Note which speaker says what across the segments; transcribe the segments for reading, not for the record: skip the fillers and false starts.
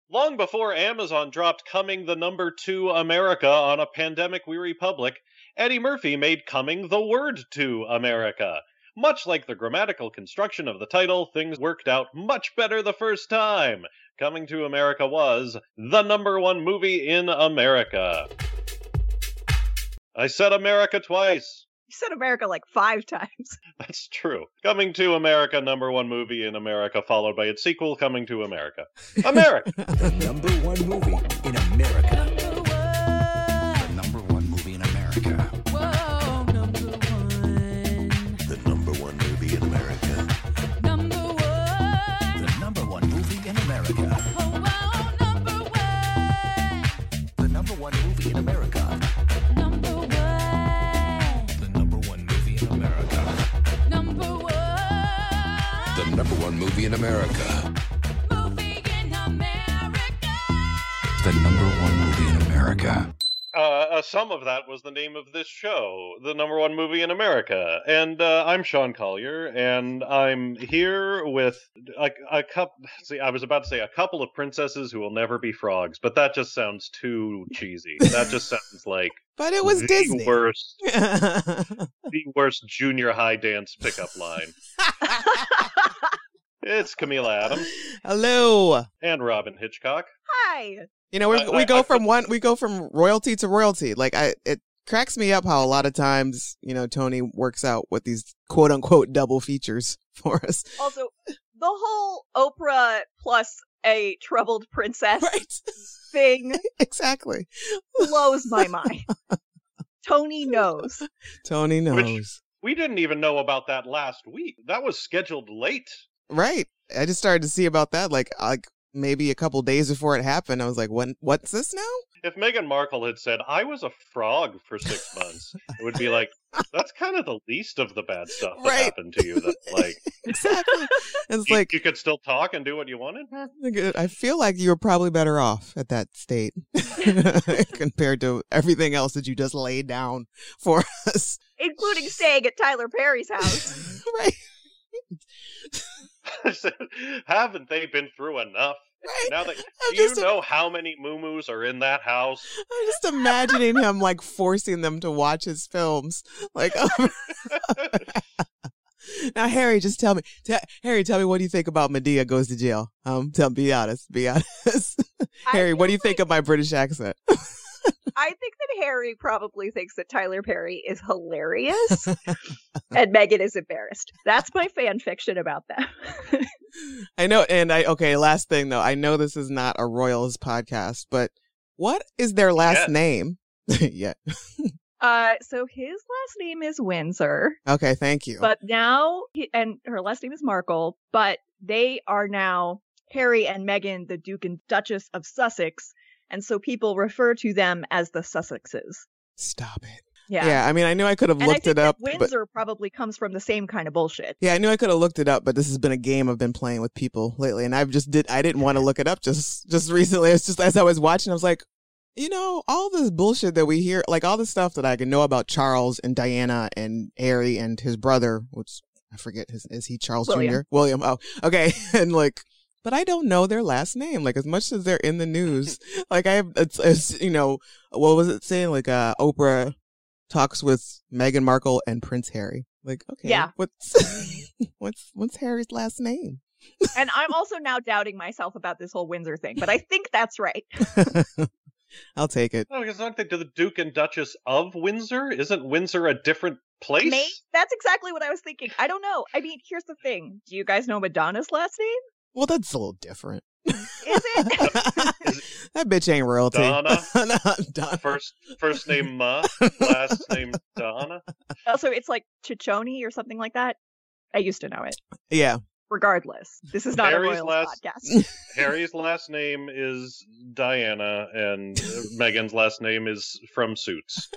Speaker 1: Long before Amazon dropped Coming the Number 2 America on a pandemic-weary public, Eddie Murphy made Coming the Word to America. Much like the grammatical construction of the title, things worked out much better the first time. Coming to America was the #1 movie in America. I said America twice.
Speaker 2: You said America like 5 times.
Speaker 1: That's true. Coming to America, #1 movie in America, followed by its sequel, Coming to America. America!
Speaker 3: The #1 movie in America. The #1 movie in America.
Speaker 4: Whoa, #1.
Speaker 3: The #1 movie in America.
Speaker 4: #1.
Speaker 3: The #1 movie in America.
Speaker 4: Oh, wow, #1.
Speaker 3: The #1 movie in America.
Speaker 4: #1.
Speaker 3: The #1 movie in America.
Speaker 4: #1.
Speaker 3: The #1 movie in America.
Speaker 4: Movie in America.
Speaker 3: The #1 movie in America.
Speaker 1: Some of that was the name of this show, the #1 movie in America. And I'm Sean Collier, and I'm here with a couple. See, I was about to say a couple of princesses who will never be frogs, but that just sounds too cheesy. That just sounds like
Speaker 5: But it was
Speaker 1: the
Speaker 5: Disney.
Speaker 1: the worst junior high dance pickup line. It's Camila Adams
Speaker 5: Hello.
Speaker 1: and Robin Hitchcock.
Speaker 2: Hi.
Speaker 5: You know, we go from royalty to royalty. Like it cracks me up how a lot of times, you know, Tony works out with these quote unquote double features for us.
Speaker 2: Also, the whole Oprah plus a troubled princess
Speaker 5: Right.
Speaker 2: thing
Speaker 5: Exactly.
Speaker 2: blows my mind. Tony knows.
Speaker 5: Tony knows.
Speaker 1: We didn't even know about that last week. That was scheduled late.
Speaker 5: Right. I just started to see about that like maybe a couple days before it happened. I was like, what's this now?
Speaker 1: If Meghan Markle had said, I was a frog for 6 months, it would be like, that's kind of the least of the bad stuff that
Speaker 5: Right.
Speaker 1: happened to you. That, like,
Speaker 5: Exactly. It's
Speaker 1: you,
Speaker 5: like,
Speaker 1: you could still talk and do what you wanted.
Speaker 5: I feel like you were probably better off at that state compared to everything else that you just laid down for us.
Speaker 2: Including staying at Tyler Perry's house.
Speaker 5: Right.
Speaker 1: Haven't they been through enough?
Speaker 5: Right.
Speaker 1: Now that
Speaker 5: I'm
Speaker 1: do you
Speaker 5: just-
Speaker 1: know how many muumuus are in that house?
Speaker 5: I'm just imagining him like forcing them to watch his films. Like, now, Harry, just tell me. Harry, tell me, what do you think about Medea Goes to Jail? Be honest. Be honest. Harry, what do you think of my British accent?
Speaker 2: I think that Harry probably thinks that Tyler Perry is hilarious and Meghan is embarrassed. That's my fan fiction about them.
Speaker 5: I know. And okay, last thing though. I know this is not a Royals podcast, but what is their last name? Yeah.
Speaker 2: So his last name is Windsor.
Speaker 5: Okay, thank you.
Speaker 2: But now, and her last name is Markle, but they are now Harry and Meghan, the Duke and Duchess of Sussex. And so people refer to them as the Sussexes.
Speaker 5: Stop it.
Speaker 2: Yeah.
Speaker 5: Yeah, I mean, I knew I could have
Speaker 2: And I
Speaker 5: looked
Speaker 2: think
Speaker 5: it up.
Speaker 2: that Windsor probably comes from the same kind of bullshit.
Speaker 5: Yeah, I knew I could have looked it up, but this has been a game I've been playing with people lately, and I didn't want to look it up just recently. It's just as I was watching, I was like, you know, all this bullshit that we hear, like all the stuff that I can know about Charles and Diana and Harry and his brother, which I forget is he Charles
Speaker 2: William.
Speaker 5: Jr.? William. Oh, okay. And like, but I don't know their last name. Like as much as they're in the news, like it's you know, what was it saying? Like Oprah talks with Meghan Markle and Prince Harry. Like, okay,
Speaker 2: Yeah.
Speaker 5: what's Harry's last name?
Speaker 2: And I'm also now doubting myself about this whole Windsor thing, but I think that's right.
Speaker 5: I'll take it.
Speaker 1: No, because aren't they the Duke and Duchess of Windsor? Isn't Windsor a different place?
Speaker 2: That's exactly what I was thinking. I don't know. I mean, here's the thing. Do you guys know Madonna's last name?
Speaker 5: Well, that's a little different.
Speaker 2: Is it?
Speaker 5: That bitch ain't royalty.
Speaker 1: Donna?
Speaker 5: No, Donna.
Speaker 1: First name Ma, last name Donna.
Speaker 2: Also, it's like Chichoni or something like that. I used to know it.
Speaker 5: Yeah.
Speaker 2: Regardless, this is not
Speaker 1: Harry's
Speaker 2: a Royals podcast.
Speaker 1: Harry's last name is Diana, and Meghan's last name is from Suits.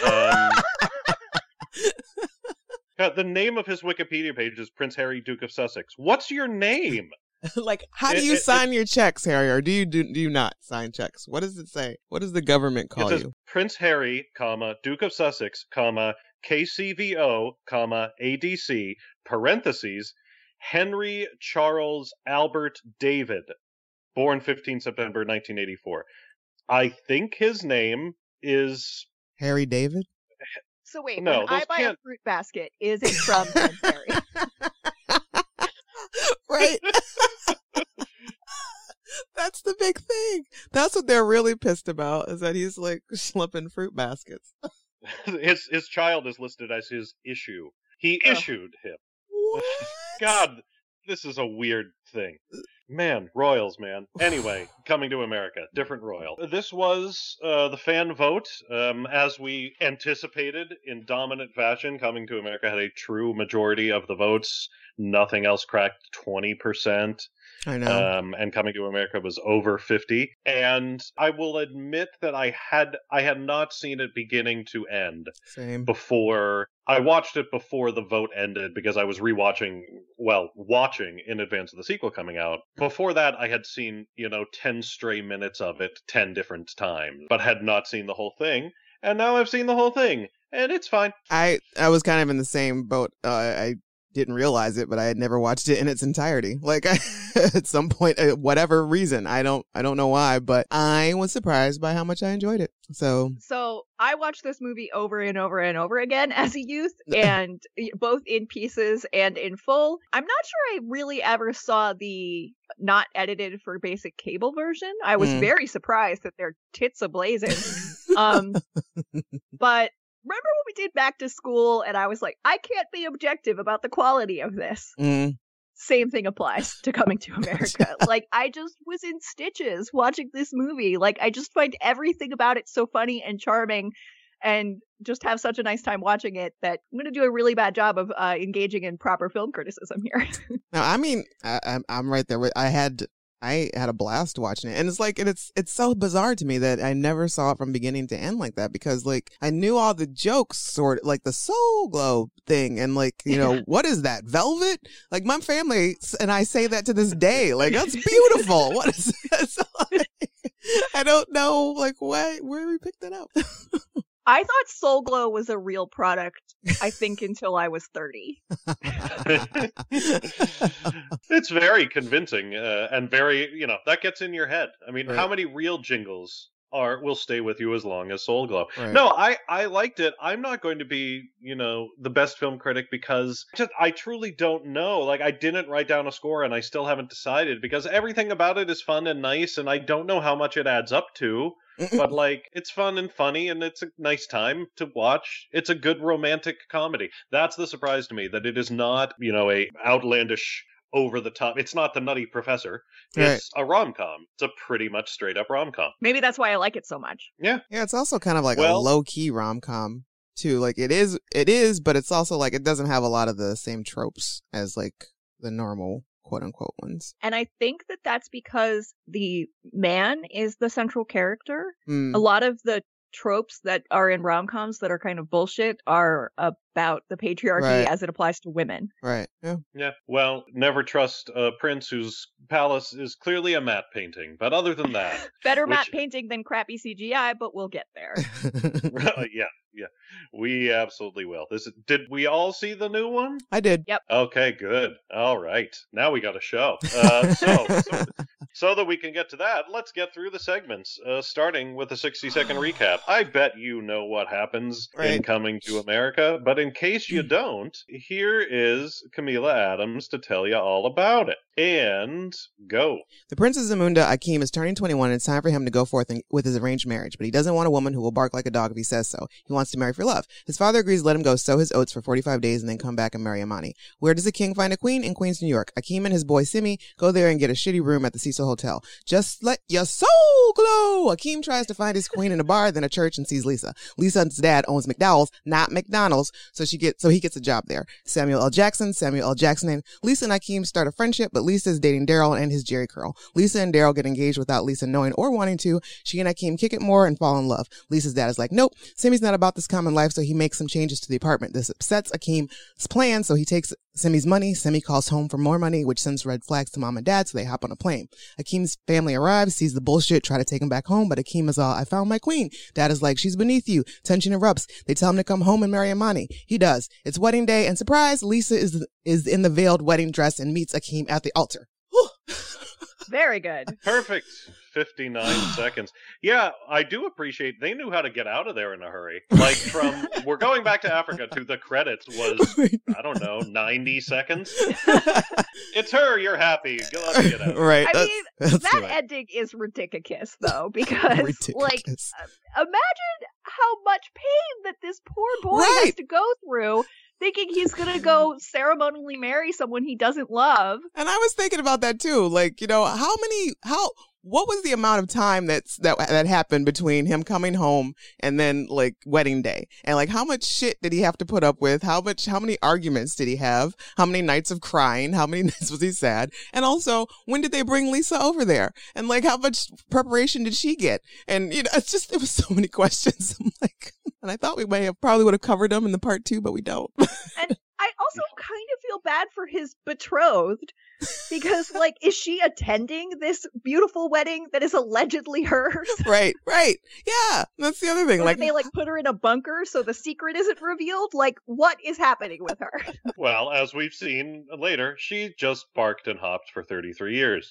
Speaker 1: The name of his Wikipedia page is Prince Harry, Duke of Sussex. What's your name?
Speaker 5: Like, how do you sign your checks, Harry, or do you not sign checks? What does it say? What does the government call
Speaker 1: It says
Speaker 5: you?
Speaker 1: Prince Harry, Duke of Sussex, KCVO, ADC, parentheses, Henry Charles Albert David. born 15 September 1984. I think his name is...
Speaker 5: Harry David?
Speaker 2: So wait,
Speaker 1: No,
Speaker 2: when I
Speaker 1: those
Speaker 2: buy
Speaker 1: can't-
Speaker 2: a fruit basket, is it from Ted Perry?
Speaker 5: Right. That's the big thing. That's what they're really pissed about, is that he's like schlepping fruit baskets.
Speaker 1: his child is listed as his issue. He
Speaker 2: Ugh.
Speaker 1: issued him.
Speaker 5: What?
Speaker 1: God, this is a weird thing. Man, royals, man. Anyway, Coming to America, different royal. This was the fan vote. As we anticipated in dominant fashion, Coming to America had a true majority of the votes. Nothing else cracked 20%.
Speaker 5: I know.
Speaker 1: And Coming to America was over 50. And I will admit that I had not seen it beginning to end
Speaker 5: Same.
Speaker 1: before. I watched it before the vote ended because I was watching in advance of the sequel coming out. Before that, I had seen, 10 stray minutes of it 10 different times, but had not seen the whole thing. And now I've seen the whole thing, and it's fine.
Speaker 5: I was kind of in the same boat. I didn't realize it, but I had never watched it in its entirety. Like at some point, whatever reason, I don't know why, but I was surprised by how much I enjoyed it. So
Speaker 2: I watched this movie over and over and over again as a youth, and both in pieces and in full. I'm not sure I really ever saw the not edited for basic cable version. I was very surprised that they're tits ablazing. But remember when we did Back to School and I was like, I can't be objective about the quality of this. Same thing applies to Coming to America. Like, I just was in stitches watching this movie. Like, I just find everything about it so funny and charming and just have such a nice time watching it that I'm going to do a really bad job of engaging in proper film criticism here.
Speaker 5: no, I mean, I'm right there. I had a blast watching it, and it's like, and it's so bizarre to me that I never saw it from beginning to end like that, because like I knew all the jokes, sort of like the Soul Glow thing, and like, what is that, velvet? Like my family and I say that to this day, like that's beautiful. What is that? So, like, I don't know, like where we picked it up.
Speaker 2: I thought Soul Glow was a real product, I think, until I was 30.
Speaker 1: It's very convincing and very, that gets in your head. I mean,
Speaker 5: Right.
Speaker 1: How many real jingles will stay with you as long as Soul Glow?
Speaker 5: Right.
Speaker 1: No, I liked it. I'm not going to be, the best film critic because I truly don't know. Like, I didn't write down a score and I still haven't decided because everything about it is fun and nice and I don't know how much it adds up to. But like, it's fun and funny and it's a nice time to watch. It's a good romantic comedy. That's the surprise to me, that it is not, a outlandish, over the top. It's not The Nutty Professor. It's a rom-com. It's a pretty much straight up rom-com.
Speaker 2: Maybe that's why I like it so much.
Speaker 1: Yeah.
Speaker 5: Yeah, it's also kind of like a low-key rom-com too. Like it is, but it's also like it doesn't have a lot of the same tropes as like the normal quote-unquote ones.
Speaker 2: And I think that that's because the man is the central character.
Speaker 5: Mm.
Speaker 2: A lot of the tropes that are in rom-coms that are kind of bullshit are about the patriarchy
Speaker 5: Right.
Speaker 2: as it applies to women.
Speaker 5: Right. Yeah.
Speaker 1: Yeah. Well, never trust a prince whose palace is clearly a matte painting. But other than that,
Speaker 2: Better
Speaker 1: Which-
Speaker 2: matte painting than crappy CGI, but we'll get there.
Speaker 1: yeah, we absolutely will. Did we all see the new one?
Speaker 5: I did.
Speaker 1: Okay, good. All right. Now we got a show. So that we can get to that, let's get through the segments, starting with a 60-second recap. I bet you know what happens in
Speaker 5: Right.
Speaker 1: Coming to America, but in case you don't, here is Camila Adams to tell you all about it. And go.
Speaker 5: The Princess Zamunda Akeem is turning 21 and it's time for him to go forth with his arranged marriage, but he doesn't want a woman who will bark like a dog if he says so. He wants to marry for love. His father agrees to let him go sow his oats for 45 days and then come back and marry Amani. Where does the king find a queen? In Queens, New York. Akeem and his boy Simi go there and get a shitty room at the Cecil Hotel. Just let your soul glow! Akeem tries to find his queen in a bar, then a church, and sees Lisa. Lisa's dad owns McDowell's, not McDonald's, so he gets a job there. Samuel L. Jackson, and Lisa and Akeem start a friendship, but Lisa is dating Daryl and his Jerry curl. Lisa and Daryl get engaged without Lisa knowing or wanting to. She and Akeem kick it more and fall in love. Lisa's dad is like, nope, Simi's not about this common life, so he makes some changes to the apartment. This upsets Akeem's plan, so he takes Simi's money. Simi calls home for more money, which sends red flags to mom and dad, so they hop on a plane. Akeem's family arrives, sees the bullshit, try to take him back home, but Akeem is all, I found my queen. Dad is like, she's beneath you. Tension erupts. They tell him to come home and marry Amani. He does. It's wedding day, and surprise, Lisa is in the veiled wedding dress and meets Akeem at the altar.
Speaker 2: Very good.
Speaker 1: Perfect. 59 seconds. Yeah, I do appreciate they knew how to get out of there in a hurry. Like from we're going back to Africa to the credits was I don't know, 90 seconds. It's her, you're happy. Let's get out.
Speaker 5: Right.
Speaker 2: I mean,
Speaker 5: that's
Speaker 2: that
Speaker 5: right.
Speaker 2: ending is ridiculous, though, because, like,
Speaker 5: Ridiculous.
Speaker 2: imagine how much pain that this poor boy
Speaker 5: Right.
Speaker 2: has to go through thinking he's going to go ceremonially marry someone he doesn't love.
Speaker 5: And I was thinking about that too. Like, what was the amount of time that happened between him coming home and then like wedding day? And like, how much shit did he have to put up with? How many arguments did he have? How many nights of crying? How many nights was he sad? And also, when did they bring Lisa over there? And like, how much preparation did she get? And it was so many questions. I'm like, and I thought we probably would have covered them in the part 2, but we don't.
Speaker 2: And I also kind of feel bad for his betrothed because, like, is she attending this beautiful wedding that is allegedly hers?
Speaker 5: Right. Yeah, that's the other thing.
Speaker 2: Or
Speaker 5: Like,
Speaker 2: did they, like, put her in a bunker so the secret isn't revealed? Like, what is happening with her?
Speaker 1: Well, as we've seen later, she just barked and hopped for 33 years.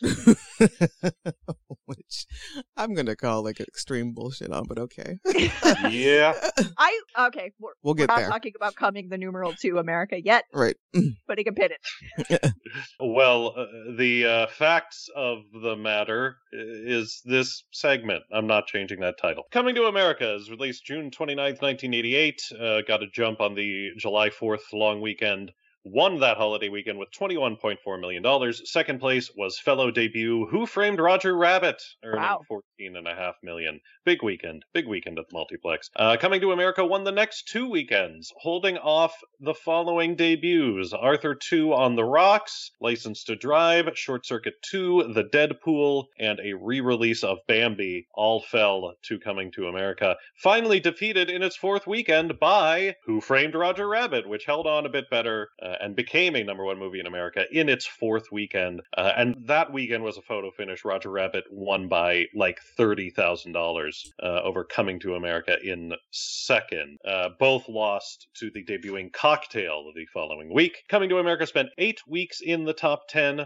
Speaker 5: which I'm gonna call like extreme bullshit on, but okay.
Speaker 1: Yeah.
Speaker 5: We'll get
Speaker 2: we're not
Speaker 5: there.
Speaker 2: talking about coming the numeral 2 America yet,
Speaker 5: Right.
Speaker 2: putting a pin in it.
Speaker 1: Well, the facts of the matter is this segment. I'm not changing that title. Coming to America is released June 29th, 1988. Got a jump on the July 4th long weekend. Won that holiday weekend with $21.4 million. Second place was fellow debut Who Framed Roger Rabbit, earning
Speaker 2: Wow.
Speaker 1: $14.5 million. Big weekend at the multiplex. Coming to America won the next 2 weekends, holding off the following debuts: Arthur 2 on the Rocks, License to Drive, Short Circuit 2, The Deadpool, and a re-release of Bambi all fell to Coming to America. Finally defeated in its 4th weekend by Who Framed Roger Rabbit, which held on a bit better and became a #1 movie in America in its 4th weekend. And that weekend was a photo finish. Roger Rabbit won by like $30,000 over Coming to America in 2nd. Both lost to the debuting Cocktail the following week. Coming to America spent 8 weeks in the top 10,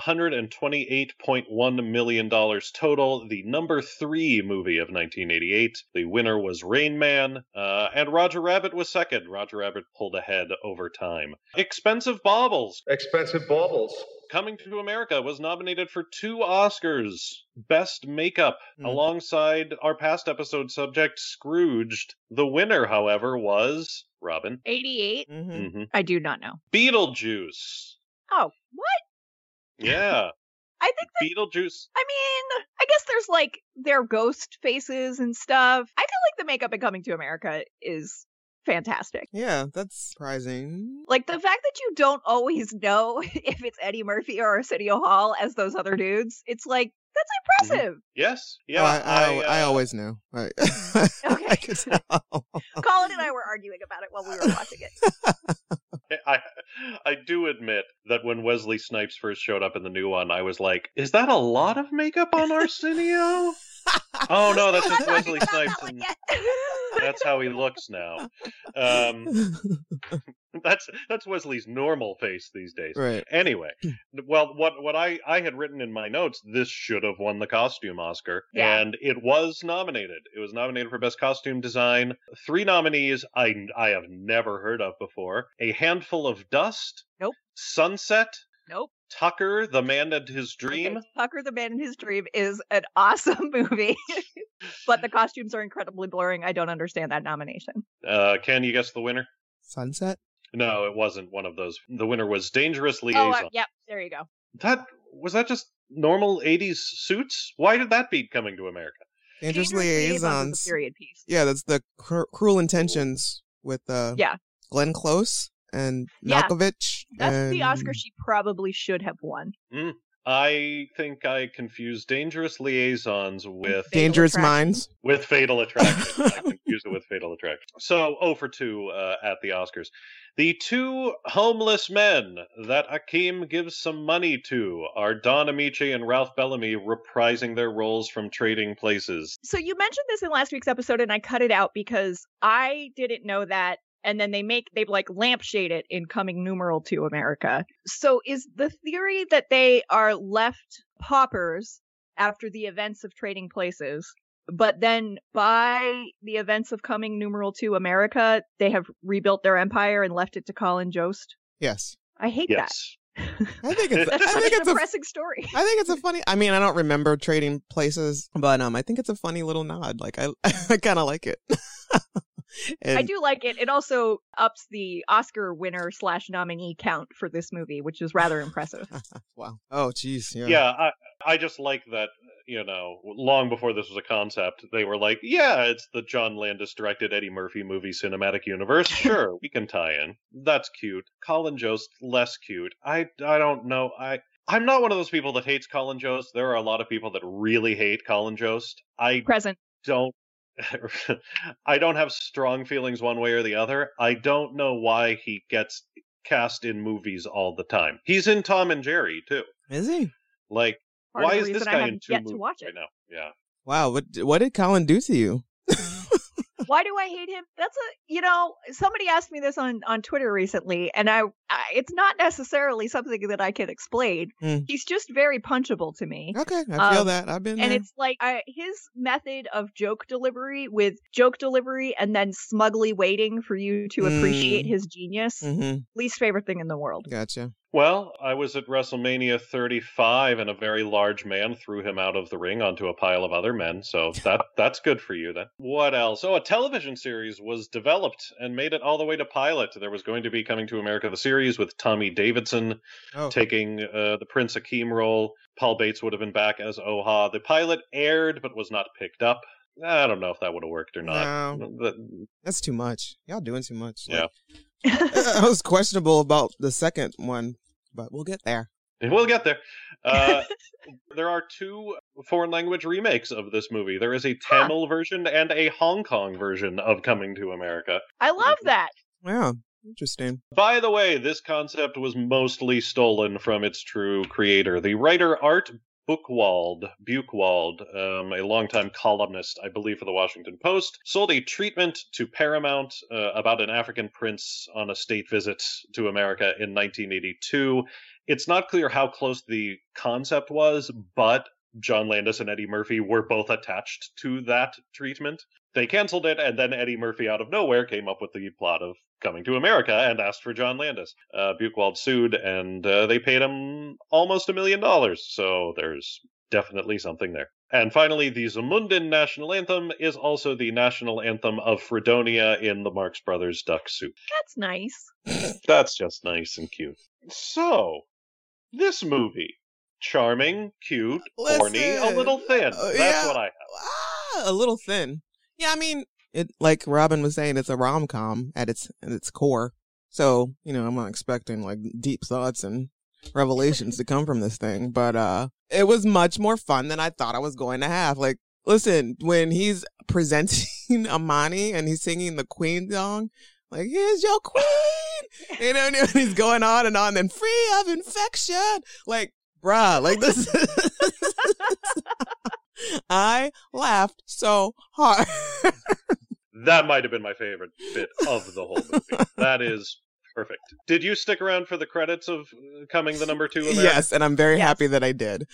Speaker 1: $128.1 million total. The #3 movie of 1988. The winner was Rain Man, and Roger Rabbit was 2nd. Roger Rabbit pulled ahead over time. Expensive Baubles.
Speaker 6: Expensive baubles.
Speaker 1: Coming to America was nominated for 2 Oscars. Best Makeup, alongside our past episode subject, Scrooged. The winner, however, was Robin.
Speaker 2: 88?
Speaker 5: Mm-hmm.
Speaker 2: I do not know.
Speaker 1: Beetlejuice.
Speaker 2: Oh, what?
Speaker 1: Yeah.
Speaker 2: I think that,
Speaker 1: Beetlejuice.
Speaker 2: I mean, I guess there's like their ghost faces and stuff. I feel like the makeup in Coming to America is fantastic.
Speaker 5: Yeah, that's surprising.
Speaker 2: Like the fact that you don't always know if it's Eddie Murphy or Arsenio Hall as those other dudes, it's like, that's impressive.
Speaker 1: Yes. Yeah.
Speaker 5: Oh, I always knew. Right.
Speaker 2: Okay.
Speaker 5: I could tell.
Speaker 2: Colin and I were arguing about it while we were watching it.
Speaker 1: I do admit that when Wesley Snipes first showed up in the new one, I was like, is that a lot of makeup on Arsenio? Oh no, that's just Wesley Snipes, and that's how he looks now. That's Wesley's normal face these days.
Speaker 5: Right.
Speaker 1: Anyway, well, what I had written in my notes, this should have won the costume Oscar,
Speaker 2: Yeah.
Speaker 1: and it was nominated. It was nominated for Best Costume Design. 3 nominees I have never heard of before: A Handful of Dust,
Speaker 2: Nope.
Speaker 1: Sunset,
Speaker 2: Nope.
Speaker 1: Tucker, the Man and His Dream.
Speaker 2: Okay, Tucker the Man in His Dream is an awesome movie, but the costumes are incredibly blurring. I don't understand that nomination.
Speaker 1: Can you guess the winner?
Speaker 5: Sunset?
Speaker 1: No, it wasn't one of those. The winner was Dangerous Liaison.
Speaker 2: Yep, there you go.
Speaker 1: Was that just normal 80s suits? Why did that beat Coming to America?
Speaker 5: Dangerous
Speaker 2: was
Speaker 5: Liaisons.
Speaker 2: a period piece.
Speaker 5: Yeah, that's the Cruel Intentions with
Speaker 2: Yeah.
Speaker 5: Glenn Close and
Speaker 2: Yeah.
Speaker 5: Malkovich.
Speaker 2: That's the
Speaker 5: and-
Speaker 2: Oscar she probably should have won.
Speaker 1: I think I confused Dangerous Liaisons with
Speaker 2: Fatal
Speaker 5: Dangerous
Speaker 2: Attraction.
Speaker 5: Minds.
Speaker 1: Fatal Attraction. I confused it with Fatal Attraction. So 0 for 2 at the Oscars. The 2 homeless men that Akeem gives some money to are Don Amici and Ralph Bellamy, reprising their roles from Trading Places.
Speaker 2: So you mentioned this in last week's episode, and I cut it out because I didn't know that. And then they like lampshade it in Coming numeral 2 America. So is the theory that they are left paupers after the events of Trading Places. But then by the events of Coming #2 America, they have rebuilt their empire and left it to Colin Jost.
Speaker 5: Yes.
Speaker 2: I hate
Speaker 1: Yes.
Speaker 5: I think it's
Speaker 2: that. That's
Speaker 5: I
Speaker 2: such
Speaker 5: think
Speaker 2: an
Speaker 5: it's a
Speaker 2: depressing story.
Speaker 5: I think it's a funny. I mean, I don't remember Trading Places, but I think it's a funny little nod. Like I kind of like it. And
Speaker 2: I do like it. It also ups the Oscar winner / nominee count for this movie, which is rather impressive.
Speaker 5: wow. Oh, jeez. Yeah.
Speaker 1: Yeah, I just like that, long before this was a concept, they were like, yeah, it's the John Landis directed Eddie Murphy movie cinematic universe. Sure, we can tie in. That's cute. Colin Jost, less cute. I don't know. I'm not one of those people that hates Colin Jost. There are a lot of people that really hate Colin Jost.
Speaker 2: Present.
Speaker 1: I don't have strong feelings one way or the other. I don't know why he gets cast in movies all the time. He's in Tom and Jerry too.
Speaker 5: Is he?
Speaker 1: Like,
Speaker 2: Part of
Speaker 1: why
Speaker 2: the
Speaker 1: is this
Speaker 2: reason I
Speaker 1: guy in
Speaker 2: haven't
Speaker 1: 2
Speaker 2: yet to
Speaker 1: movies
Speaker 2: watch it.
Speaker 1: right now? Yeah.
Speaker 5: Wow. What did Colin do to you?
Speaker 2: Why do I hate him? That's somebody asked me this on Twitter recently, and I it's not necessarily something that I can explain. He's just very punchable to me.
Speaker 5: Okay, I feel that. I've been
Speaker 2: And
Speaker 5: there.
Speaker 2: it's like his method of joke delivery and then smugly waiting for you to appreciate his genius. Least favorite thing in the world.
Speaker 5: Gotcha.
Speaker 1: Well, I was at WrestleMania 35 and a very large man threw him out of the ring onto a pile of other men, so that's good for you then. What else? Oh, a television series was developed and made it all the way to pilot. There was going to be Coming to America, the series, with Tommy Davidson taking the Prince Akeem role. Paul Bates would have been back as Oha. The pilot aired but was not picked up. I don't know if that would have worked or not.
Speaker 5: No, that's too much. Y'all doing too much.
Speaker 1: Yeah.
Speaker 5: I was questionable about the second one, but we'll get there.
Speaker 1: We'll get there. There are 2 foreign language remakes of this movie. There is a Tamil version and a Hong Kong version of Coming to America.
Speaker 2: I love that.
Speaker 5: Wow. Interesting.
Speaker 1: By the way, this concept was mostly stolen from its true creator. The writer Art Buchwald, a longtime columnist, I believe, for the Washington Post, sold a treatment to Paramount about an African prince on a state visit to America in 1982. It's not clear how close the concept was, but John Landis and Eddie Murphy were both attached to that treatment. They canceled it, and then Eddie Murphy, out of nowhere, came up with the plot of Coming to America and asked for John Landis. Buchwald sued, and they paid him almost $1 million, so there's definitely something there. And finally, the Zamundin national anthem is also the national anthem of Fredonia in the Marx Brothers Duck Soup.
Speaker 2: That's nice.
Speaker 1: That's just nice and cute. So, this movie. Charming, cute, horny, a little thin. That's what I have.
Speaker 5: A little thin. Yeah, I mean, it, like Robin was saying, it's a rom-com at its core. So, I'm not expecting like deep thoughts and revelations to come from this thing. But it was much more fun than I thought I was going to have. Like, listen, when he's presenting Amani and he's singing the Queen song, like, here's your queen. And he's going on and on, and free of infection. Like, bruh, like this. I laughed so hard.
Speaker 1: That might have been my favorite bit of the whole movie. That is perfect. Did you stick around for the credits of Coming the #2 America?
Speaker 5: Yes, and I'm very happy that I did.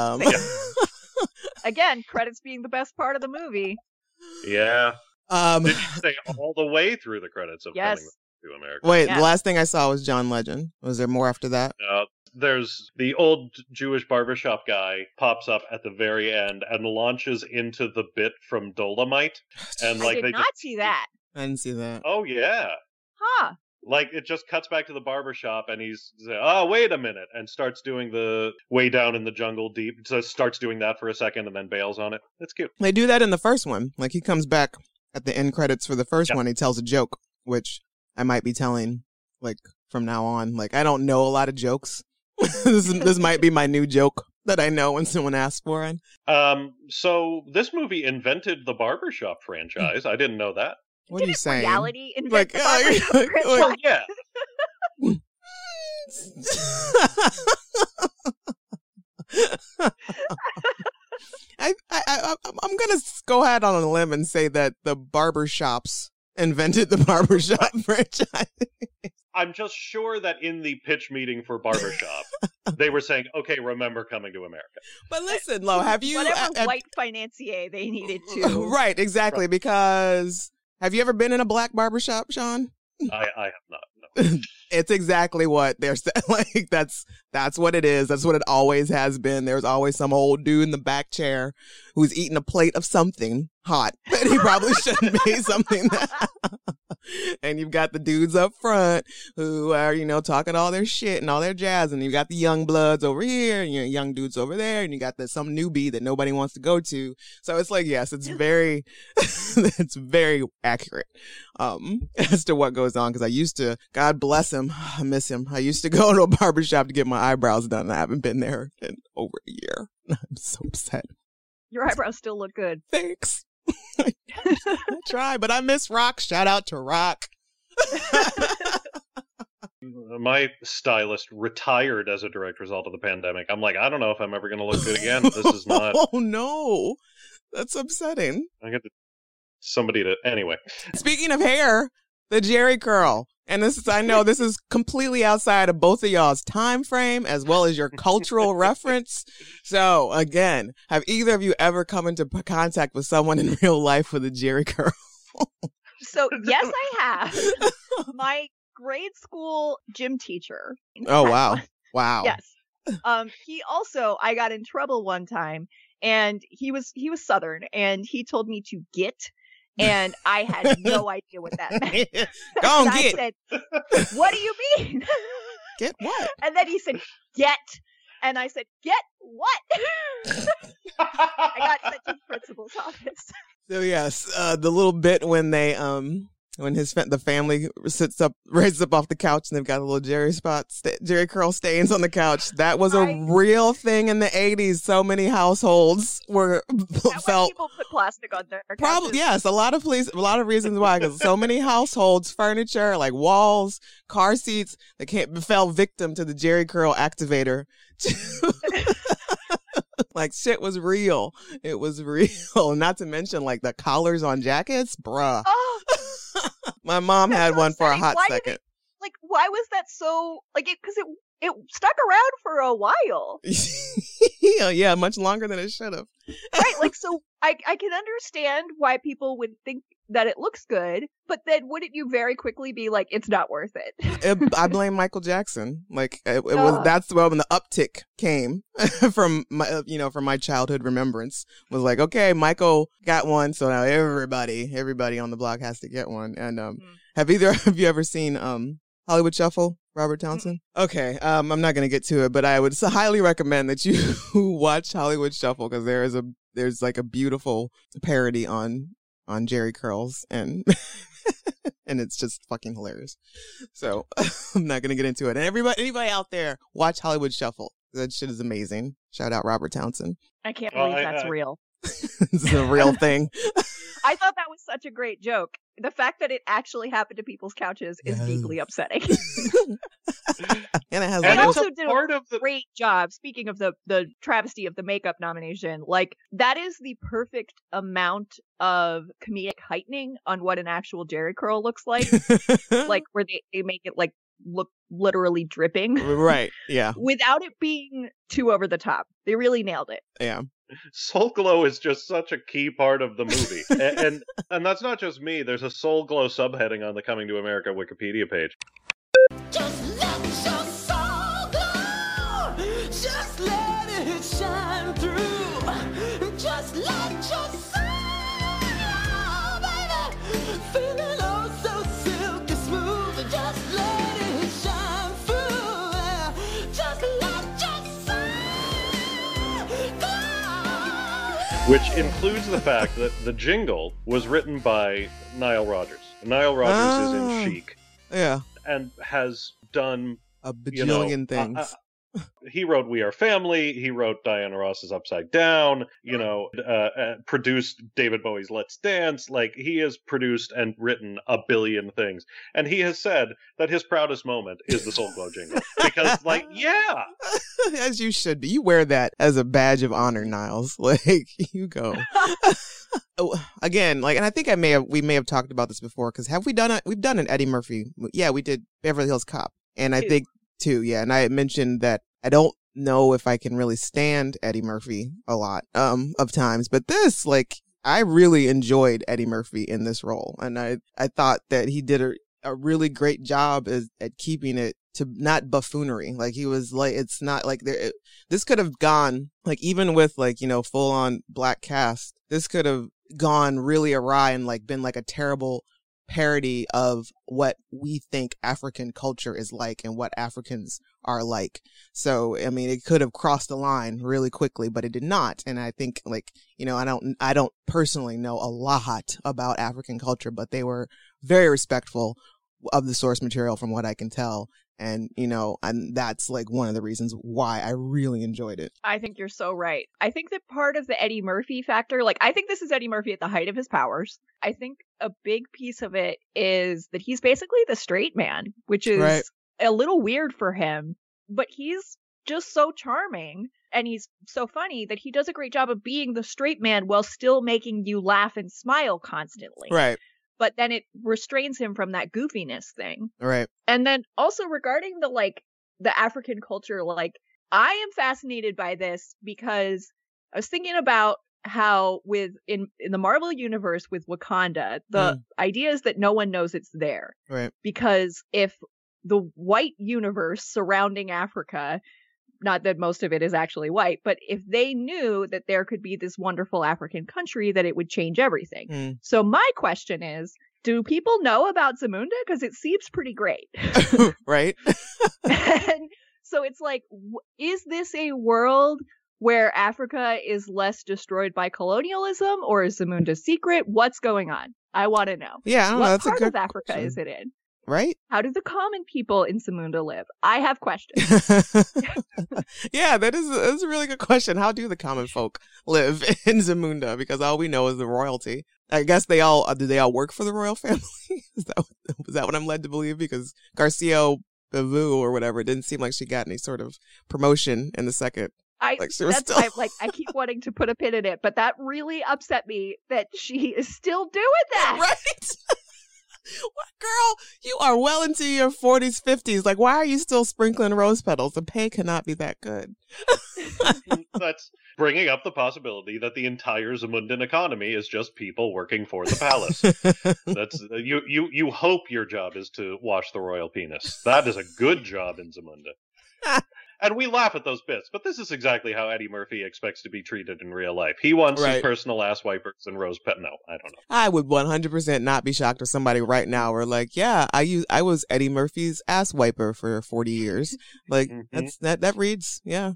Speaker 2: Again, credits being the best part of the movie.
Speaker 1: Yeah. Did you stay all the way through the credits of Coming to America?
Speaker 5: Wait, the last thing I saw was John Legend. Was there more after that?
Speaker 1: There's the old Jewish barbershop guy pops up at the very end and launches into the bit from Dolomite. And
Speaker 2: I did not see that.
Speaker 5: I didn't see that.
Speaker 1: Oh, yeah.
Speaker 2: Huh.
Speaker 1: Like, it just cuts back to the barbershop and he's, wait a minute, and starts doing the way down in the jungle deep. So starts doing that for a second and then bails on it. It's cute.
Speaker 5: They do that in the first one. Like, he comes back at the end credits for the first one. He tells a joke, which I might be telling, like, from now on. Like, I don't know a lot of jokes. This might be my new joke that I know when someone asks for it.
Speaker 1: So this movie invented the barbershop franchise. I didn't know that.
Speaker 5: What are you saying?
Speaker 2: Reality invent the barbershop
Speaker 1: Well, yeah.
Speaker 5: I'm gonna go ahead on a limb and say that the barbershops invented the barbershop franchise.
Speaker 1: I'm just sure that in the pitch meeting for Barbershop, they were saying, okay, remember Coming to America.
Speaker 5: But listen, Lo, have you...
Speaker 2: Whatever white financier they needed to.
Speaker 5: Right, exactly, because... Have you ever been in a black barbershop, Sean?
Speaker 1: I have not, no.
Speaker 5: It's exactly what they're saying. Like, that's what it is. That's what it always has been. There's always some old dude in the back chair who's eating a plate of something hot, and he probably shouldn't be something. And you've got the dudes up front who are, talking all their shit and all their jazz, and you've got the young bloods over here, and young dudes over there, and you got some newbie that nobody wants to go to. So it's like, yes, it's very, it's very accurate as to what goes on. Because I used to, God bless him, I miss him. I used to go to a barbershop to get my eyebrows done, and I haven't been there in over a year. I'm so upset.
Speaker 2: Your eyebrows still look good.
Speaker 5: Thanks. I try, but I miss Rock. Shout out to Rock.
Speaker 1: My stylist retired as a direct result of the pandemic. I'm like, I don't know if I'm ever going to look good again. This is not.
Speaker 5: Oh no, that's upsetting.
Speaker 1: I get somebody to anyway.
Speaker 5: Speaking of hair, the Jerry curl, and I know this is completely outside of both of y'all's time frame as well as your cultural reference. So again, have either of you ever come into contact with someone in real life with a Jerry curl?
Speaker 2: So yes, I have. My grade school gym teacher.
Speaker 5: Oh wow. Wow.
Speaker 2: Yes. He also, I got in trouble one time, and he was Southern, and he told me to get, and I had no idea what that meant.
Speaker 5: Go on,
Speaker 2: and
Speaker 5: get.
Speaker 2: I said, what do you mean?
Speaker 5: Get what?
Speaker 2: And then he said, get. And I said, get what? I got sent to the principal's office.
Speaker 5: So yes, the little bit when they when the family raises up off the couch and they've got a little Jerry curl stains on the couch. That was a real thing in the 80s. So many households felt
Speaker 2: people put plastic on their couches.
Speaker 5: Probably yes. A lot of reasons why. Because so many households, furniture like walls, car seats, fell victim to the Jerry curl activator. Like shit was real. It was real. Not to mention like the collars on jackets, bruh.
Speaker 2: Oh.
Speaker 5: My mom had one for a hot second.
Speaker 2: Why was that so, because it stuck around for a while.
Speaker 5: Yeah, much longer than it should have.
Speaker 2: Right, so I can understand why people would think that it looks good, but then wouldn't you very quickly be like, it's not worth it?
Speaker 5: I blame Michael Jackson. That's when the uptick came from my childhood remembrance. Was like, okay, Michael got one, so now everybody on the block has to get one. And have you ever seen Hollywood Shuffle, Robert Townsend? Okay, I'm not going to get to it, but I would highly recommend that you watch Hollywood Shuffle, because there's like a beautiful parody on Jerry curls, and and it's just fucking hilarious. So I'm not going to get into it. And anybody out there, watch Hollywood Shuffle. That shit is amazing. Shout out Robert Townsend.
Speaker 2: I can't believe that's real.
Speaker 5: It's a real thing.
Speaker 2: I thought that was such a great joke. The fact that it actually happened to people's couches is deeply upsetting.
Speaker 5: And it has
Speaker 2: also did a great job. Speaking of the travesty of the makeup nomination, that is the perfect amount of comedic heightening on what an actual Jerry curl looks like. Where they make it look literally dripping. Right. Yeah. Without it being too over the top. They really nailed it.
Speaker 5: Yeah.
Speaker 1: Soul Glow is just such a key part of the movie. and that's not just me. There's a Soul Glow subheading on the Coming to America Wikipedia page.
Speaker 4: Just let your soul glow. Just let it shine through. Just let your soul glow, baby. Feeling oh so silky smooth. Just let it shine through. Just let your soul glow.
Speaker 1: Which includes the fact that the jingle was written by Nile Rodgers. Nile Rodgers is in Chic.
Speaker 5: Yeah.
Speaker 1: And has done
Speaker 5: a bajillion things.
Speaker 1: He wrote We Are Family. He wrote Diana Ross's Upside Down. Produced David Bowie's Let's Dance. He has produced and written a billion things. And he has said that his proudest moment is the Soul Glow jingle. Because, yeah.
Speaker 5: As you should be. You wear that as a badge of honor, Niles. You go. again, like, and I think we may have talked about this before, because we've done an Eddie Murphy. Yeah, we did Beverly Hills Cop. And I think too, yeah. And I mentioned that I don't know if I can really stand Eddie Murphy a lot of times, but this, like, I really enjoyed Eddie Murphy in this role, and I thought that he did a really great job at keeping it to not buffoonery. Like, he was like, it's not like this could have gone, like, even with, like, you know, full on black cast, this could have gone really awry and like been like a terrible parody of what we think African culture is like and what Africans are like. So, I mean, it could have crossed the line really quickly, but it did not. And I think, like, you know, I don't personally know a lot about African culture, but they were very respectful of the source material from what I can tell. And, you know, and that's like one of the reasons why I really enjoyed it.
Speaker 2: I think you're so right. I think that part of the Eddie Murphy factor, like, I think this is Eddie Murphy at the height of his powers. I think a big piece of it is that he's basically the straight man, which is a little weird for him, but he's just so charming and he's so funny that he does a great job of being the straight man while still making you laugh and smile constantly.
Speaker 5: Right.
Speaker 2: But then it restrains him from that goofiness thing.
Speaker 5: Right.
Speaker 2: And then also regarding the African culture, like, I am fascinated by this because I was thinking about how in the Marvel universe with Wakanda, the idea is that no one knows it's there.
Speaker 5: Right.
Speaker 2: Because if the white universe surrounding Africa, not that most of it is actually white, but if they knew that there could be this wonderful African country, that it would change everything. So my question is, do people know about Zamunda? Because it seems pretty great.
Speaker 5: Right.
Speaker 2: And so it's like, is this a world where Africa is less destroyed by colonialism, or is Zamunda secret? What's going on? I want to know.
Speaker 5: Yeah, I don't know. That's
Speaker 2: what
Speaker 5: a
Speaker 2: part
Speaker 5: good
Speaker 2: of Africa
Speaker 5: question.
Speaker 2: is it in?
Speaker 5: Right?
Speaker 2: How do the common people in Zamunda live? I have questions.
Speaker 5: Yeah, that's a really good question. How do the common folk live in Zamunda? Because all we know is the royalty. I guess do they all work for the royal family? Is that what I'm led to believe? Because Garcia Bavu or whatever, it didn't seem like she got any sort of promotion in the second. I keep wanting to put a pin in it, but that really upset me that she is still doing that. Right? What, girl? You are well into your 40s, 50s. Like, why are you still sprinkling rose petals? The pay cannot be that good.
Speaker 1: That's bringing up the possibility that the entire Zamundan economy is just people working for the palace. That's you hope your job is to wash the royal penis. That is a good job in Zamunda. And we laugh at those bits, but this is exactly how Eddie Murphy expects to be treated in real life. He wants his personal ass wipers and rose pet. No, I don't know.
Speaker 5: I would 100% not be shocked if somebody right now were like, yeah, I was Eddie Murphy's ass wiper for 40 years. Like, that reads, yeah.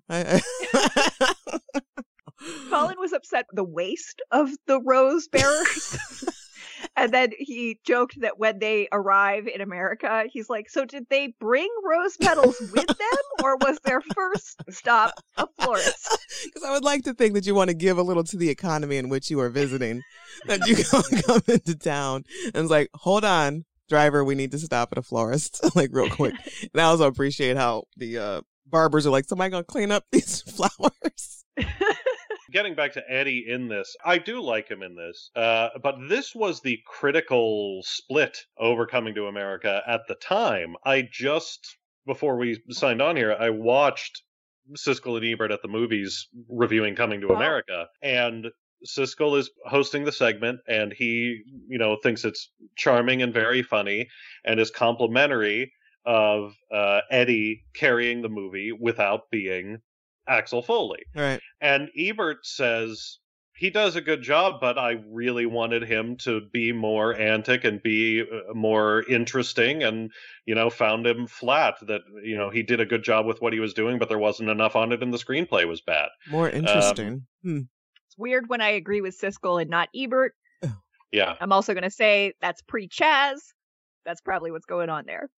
Speaker 2: Colin was upset with the waste of the rose bearers. And then he joked that when they arrive in America, he's like, so did they bring rose petals with them, or was their first stop a florist?
Speaker 5: Because I would like to think that you want to give a little to the economy in which you are visiting, that you come into town and it's like, hold on, driver, we need to stop at a florist, like, real quick. And I also appreciate how the barbers are like, somebody gonna clean up these flowers?
Speaker 1: Getting back to Eddie in this, I do like him in this, but this was the critical split over Coming to America at the time. Before we signed on here, I watched Siskel and Ebert at the movies reviewing Coming to America, and Siskel is hosting the segment, and he, thinks it's charming and very funny, and is complimentary of Eddie carrying the movie without being Axel Foley.
Speaker 5: Right.
Speaker 1: And Ebert says he does a good job, but I really wanted him to be more antic and be more interesting, and, found him flat, that, he did a good job with what he was doing, but there wasn't enough on it and the screenplay was bad.
Speaker 5: More interesting.
Speaker 2: It's weird when I agree with Siskel and not Ebert.
Speaker 1: Yeah.
Speaker 2: I'm also going to say that's pre-Chaz. That's probably what's going on there.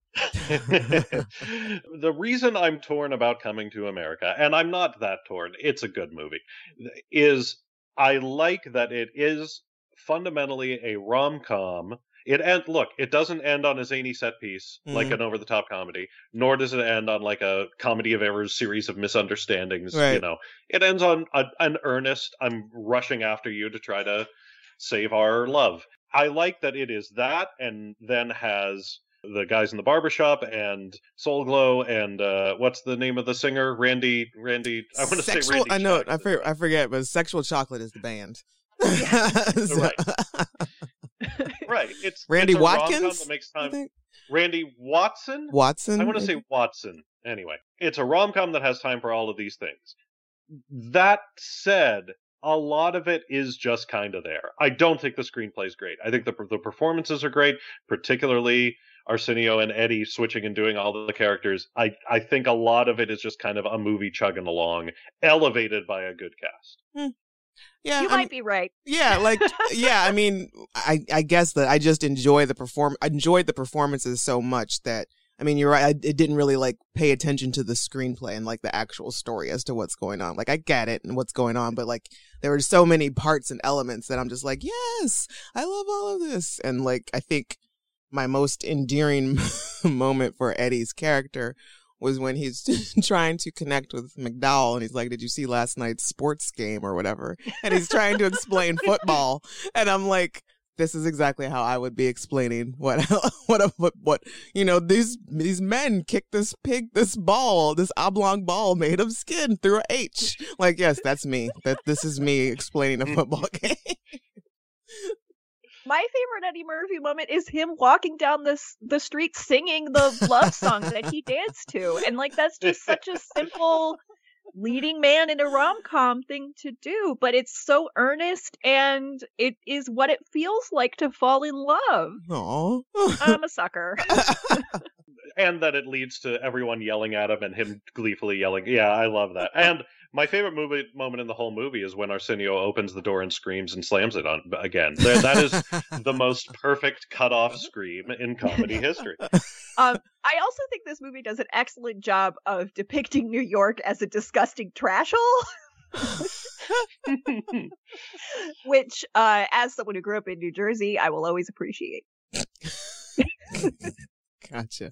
Speaker 1: The reason I'm torn about Coming to America, and I'm not that torn, it's a good movie, is I like that it is fundamentally a rom-com. It doesn't end on a zany set piece like an over-the-top comedy, nor does it end on like a comedy of errors series of misunderstandings.
Speaker 5: Right.
Speaker 1: It ends on an earnest, I'm rushing after you to try to Save Our Love. I like that it is that, and then has the guys in the barbershop and Soul Glow and what's the name of the singer? Randy. I want to say Randy.
Speaker 5: I know.
Speaker 1: Jackson.
Speaker 5: I forget, but Sexual Chocolate is the band.
Speaker 1: Right. Right. It's
Speaker 5: Randy
Speaker 1: it's a rom-com
Speaker 5: Watkins.
Speaker 1: that makes time. Randy Watson.
Speaker 5: Watson.
Speaker 1: I want to say Watson. Anyway, it's a rom-com that has time for all of these things. That said, a lot of it is just kind of there. I don't think the screenplay is great. I think the performances are great, particularly Arsenio and Eddie switching and doing all the characters. I think a lot of it is just kind of a movie chugging along, elevated by a good cast.
Speaker 5: Yeah,
Speaker 2: You might be right.
Speaker 5: Yeah, like I mean, I guess that I just enjoyed the performances so much that, I mean, you're right. It didn't really like pay attention to the screenplay and like the actual story as to what's going on. Like I get it and what's going on, but like there were so many parts and elements that I'm just like, yes, I love all of this. And like I think my most endearing moment for Eddie's character was when he's trying to connect with McDowell and he's like, did you see last night's sports game or whatever? And he's trying to explain football. And I'm like, this is exactly how I would be explaining what you know, these men kick this oblong ball made of skin through a H. Like, yes, that's me. This is me explaining a football game.
Speaker 2: My favorite Eddie Murphy moment is him walking down the street singing the love song that he danced to. And like that's just such a simple leading man in a rom-com thing to do, but it's so earnest and it is what it feels like to fall in love.
Speaker 5: Aww.
Speaker 2: I'm a sucker.
Speaker 1: And that it leads to everyone yelling at him and him gleefully yelling. Yeah, I love that. And my favorite moment in the whole movie is when Arsenio opens the door and screams and slams it on again. That is the most perfect cut-off scream in comedy history.
Speaker 2: I also think this movie does an excellent job of depicting New York as a disgusting trash hole. Which, as someone who grew up in New Jersey, I will always appreciate.
Speaker 5: Gotcha.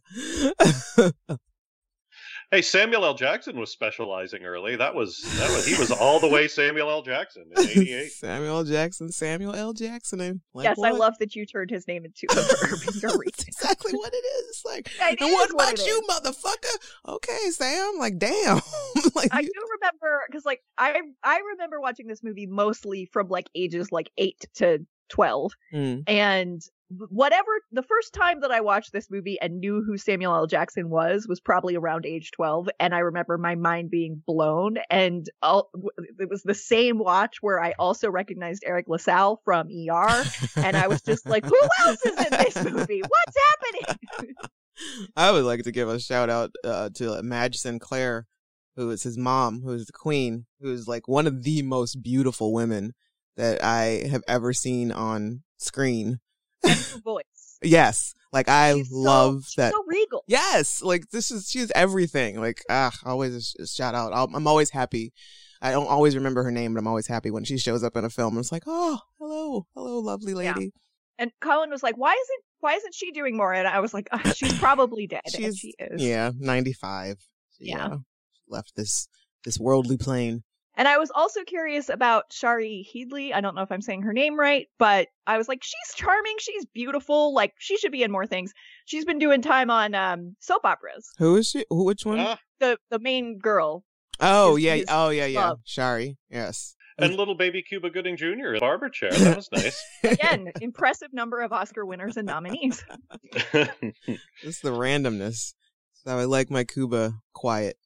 Speaker 1: Hey, Samuel L. Jackson was specializing early. He was all the way Samuel L. Jackson in '88.
Speaker 5: Samuel L. Jackson. Like,
Speaker 2: yes,
Speaker 5: what?
Speaker 2: I love that you turned his name into a verb in your
Speaker 5: That's
Speaker 2: reading.
Speaker 5: exactly what it is. It's like,
Speaker 2: It
Speaker 5: and
Speaker 2: is
Speaker 5: what
Speaker 2: what
Speaker 5: about
Speaker 2: it
Speaker 5: you,
Speaker 2: is.
Speaker 5: motherfucker? Okay, Sam. Like, damn. Like,
Speaker 2: I do remember, because like I remember watching this movie mostly from like ages like 8 to 12, and whatever the first time that I watched this movie and knew who Samuel L. Jackson was probably around age 12, and I remember my mind being blown. And it was the same watch where I also recognized Eric LaSalle from ER, and I was just like, who else is in this movie? What's happening?
Speaker 5: I would like to give a shout out to Madge Sinclair, who is his mom, who is the queen, who is like one of the most beautiful women that I have ever seen on screen.
Speaker 2: Voice.
Speaker 5: Yes, like I love that.
Speaker 2: So regal.
Speaker 5: Yes, like she's everything. Like always a shout out. I'm always happy. I don't always remember her name, but I'm always happy when she shows up in a film. It's like, oh, hello, lovely lady.
Speaker 2: Yeah. And Colin was like, why isn't she doing more? And I was like, she's probably dead. And she is.
Speaker 5: Yeah, 95.
Speaker 2: Yeah.
Speaker 5: Left this worldly plane.
Speaker 2: And I was also curious about Shari Headley. I don't know if I'm saying her name right, but I was like, she's charming. She's beautiful. Like, she should be in more things. She's been doing time on soap operas.
Speaker 5: Who is she? Which one?
Speaker 2: The main girl.
Speaker 5: Oh,
Speaker 2: his
Speaker 5: yeah.
Speaker 2: love.
Speaker 5: Shari, yes.
Speaker 1: And little baby Cuba Gooding Jr. in barber chair. That was nice.
Speaker 2: Again, impressive number of Oscar winners and nominees.
Speaker 5: Just the randomness. So I like my Cuba quiet.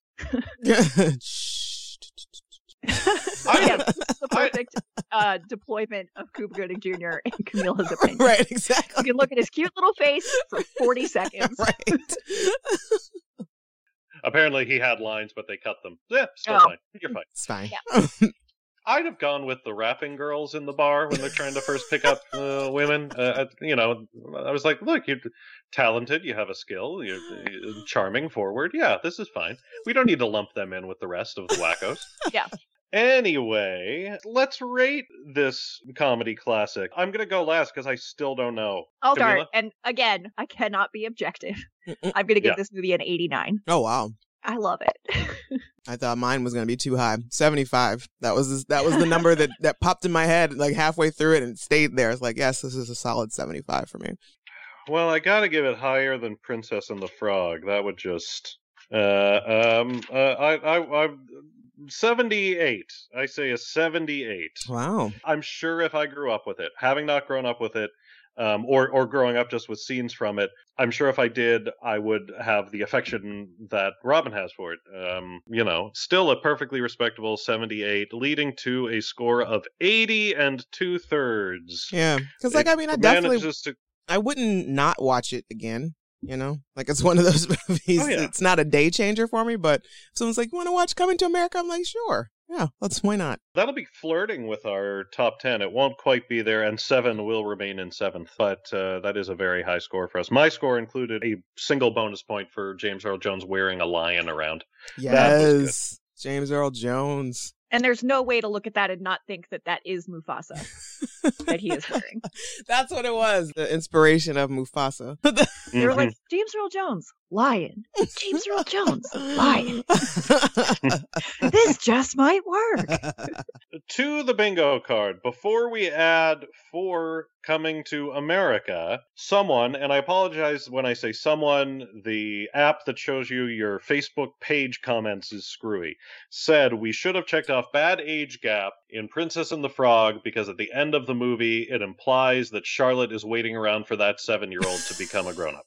Speaker 2: The perfect deployment of Cuba Gooding Jr. in Camila's opinion.
Speaker 5: Right, exactly.
Speaker 2: You can look at his cute little face for 40 seconds.
Speaker 5: Right.
Speaker 1: Apparently he had lines, but they cut them. Yeah, still fine. You're fine.
Speaker 5: It's fine.
Speaker 2: Yeah.
Speaker 1: I'd have gone with the rapping girls in the bar when they're trying to first pick up women. You know, I was like, look, you're talented, you have a skill, you're charming, forward. Yeah, this is fine. We don't need to lump them in with the rest of the wackos.
Speaker 2: Yeah.
Speaker 1: Anyway, let's rate this comedy classic. I'm going to go last because I still don't know.
Speaker 2: I'll
Speaker 1: Camila?
Speaker 2: start. And again, I cannot be objective. I'm going to give this movie an 89.
Speaker 5: Oh, wow.
Speaker 2: I love it.
Speaker 5: I thought mine was going to be too high. 75. That was the number that popped in my head like halfway through it and stayed there. It's like, yes, this is a solid 75 for me.
Speaker 1: Well, I gotta give it higher than Princess and the Frog. That would just 78. I say a 78.
Speaker 5: Wow.
Speaker 1: I'm sure if I grew up with it, having not grown up with it, or growing up just with scenes from it, I'm sure if I did, I would have the affection that Robin has for it. Still a perfectly respectable 78, leading to a score of 80 2/3.
Speaker 5: Yeah, because I definitely, I wouldn't not watch it again. Like it's one of those movies.
Speaker 1: Oh, yeah.
Speaker 5: It's not a day changer for me, but if someone's like, "You want to watch Coming to America?" I'm like, "Sure, yeah, why not?"
Speaker 1: That'll be flirting with our top 10. It won't quite be there, and 7 will remain in 7th, but that is a very high score for us. My score included a single bonus point for James Earl Jones wearing a lion around.
Speaker 5: Yes, James Earl Jones.
Speaker 2: And there's no way to look at that and not think that is Mufasa that he is wearing.
Speaker 5: That's what it was. The inspiration of Mufasa.
Speaker 2: They were like, James Earl Jones, lion. James Earl Jones, lion. This just might work.
Speaker 1: To the bingo card, before we add for Coming to America, someone, and I apologize when I say someone, the app that shows you your Facebook page comments is screwy, said we should have checked off bad age gap in Princess and the Frog because at the end of the movie it implies that Charlotte is waiting around for that 7-year-old to become a grown-up.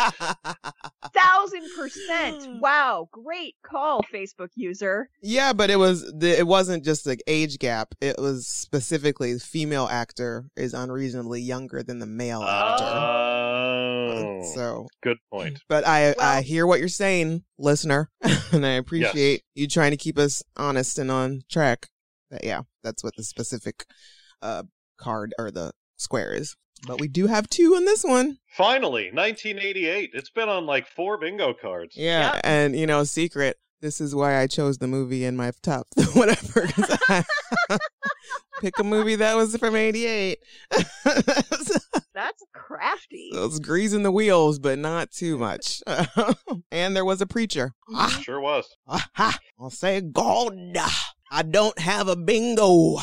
Speaker 2: 1000%. Wow, great call, Facebook user.
Speaker 5: Yeah, but it wasn't just like age gap. It was specifically the female actor is unreasonably younger than the male actor.
Speaker 1: Oh,
Speaker 5: so
Speaker 1: good point.
Speaker 5: But I hear what you're saying, listener, and I appreciate you trying to keep us honest and on track. But yeah, that's what the specific card or the square is. But we do have 2 on this one.
Speaker 1: Finally, 1988. It's been on like 4 bingo cards.
Speaker 5: Yeah,
Speaker 2: Yep.
Speaker 5: And secret. This is why I chose the movie in my top whatever. Pick a movie that was from 88.
Speaker 2: That's crafty.
Speaker 5: So it's greasing the wheels, but not too much. And there was a preacher.
Speaker 1: Sure was.
Speaker 5: I'll say, God, I don't have a bingo.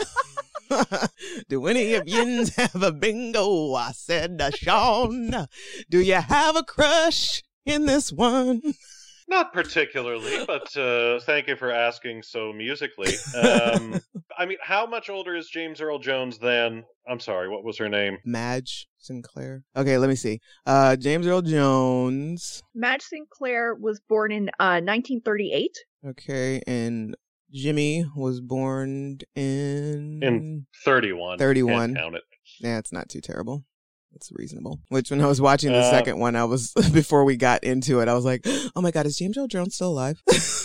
Speaker 5: Do any of yins have a bingo? I said, Sean, do you have a crush in this one?
Speaker 1: Not particularly, but thank you for asking so musically. I mean, how much older is James Earl Jones than, I'm sorry, what was her name?
Speaker 5: Madge Sinclair. Okay, let me see. James Earl Jones.
Speaker 2: Madge Sinclair was born in 1938.
Speaker 5: Okay, and Jimmy was born in
Speaker 1: 31.
Speaker 5: 31.
Speaker 1: Can't count it.
Speaker 5: Yeah, it's not too terrible. It's reasonable. Which when I was watching the second one, I was before we got into it, I was like, "Oh my God, is James Earl Jones still alive?"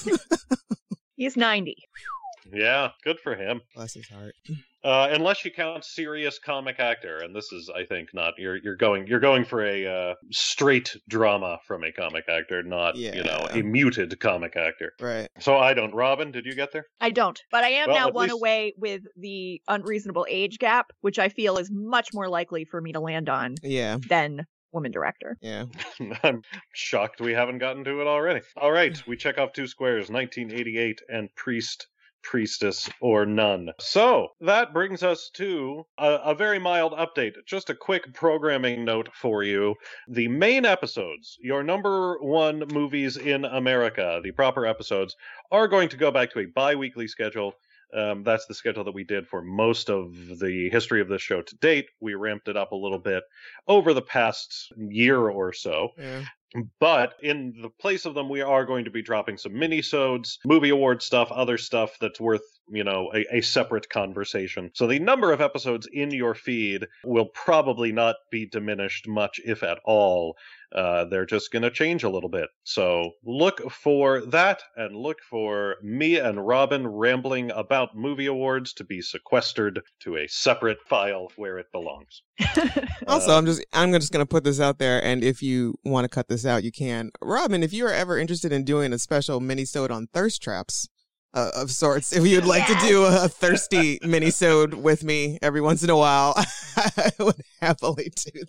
Speaker 2: He's 90.
Speaker 1: Yeah, good for him.
Speaker 5: Bless his heart.
Speaker 1: Unless you count serious comic actor, and this is, I think, not. You're going for a straight drama from a comic actor, not a muted comic actor.
Speaker 5: Right.
Speaker 1: So I don't. Robin, did you get there?
Speaker 2: I don't, but I am
Speaker 1: Well,
Speaker 2: now
Speaker 1: at
Speaker 2: one
Speaker 1: least-
Speaker 2: away with the unreasonable age gap, which I feel is much more likely for me to land on
Speaker 5: Yeah.
Speaker 2: than woman director.
Speaker 5: Yeah.
Speaker 1: I'm shocked we haven't gotten to it already. All right, we check off 2 squares: 1988 and Priest, Priestess, or None. So that brings us to a very mild update. Just a quick programming note for you. The main episodes, your number 1 movies in America, the proper episodes, are going to go back to a bi-weekly schedule. That's the schedule that we did for most of the history of this show to date. We ramped it up a little bit over the past year or so.
Speaker 5: Yeah.
Speaker 1: But in the place of them, we are going to be dropping some mini-sodes, movie award stuff, other stuff that's worth, a separate conversation. So the number of episodes in your feed will probably not be diminished much, if at all. They're just going to change a little bit. So look for that, and look for me and Robin rambling about movie awards to be sequestered to a separate file where it belongs.
Speaker 5: Also, I'm just going to put this out there, and if you want to cut this out, you can. Robin, if you are ever interested in doing a special mini-sode on thirst traps of sorts, if you'd like to do a thirsty mini-sode with me every once in a while, I would happily do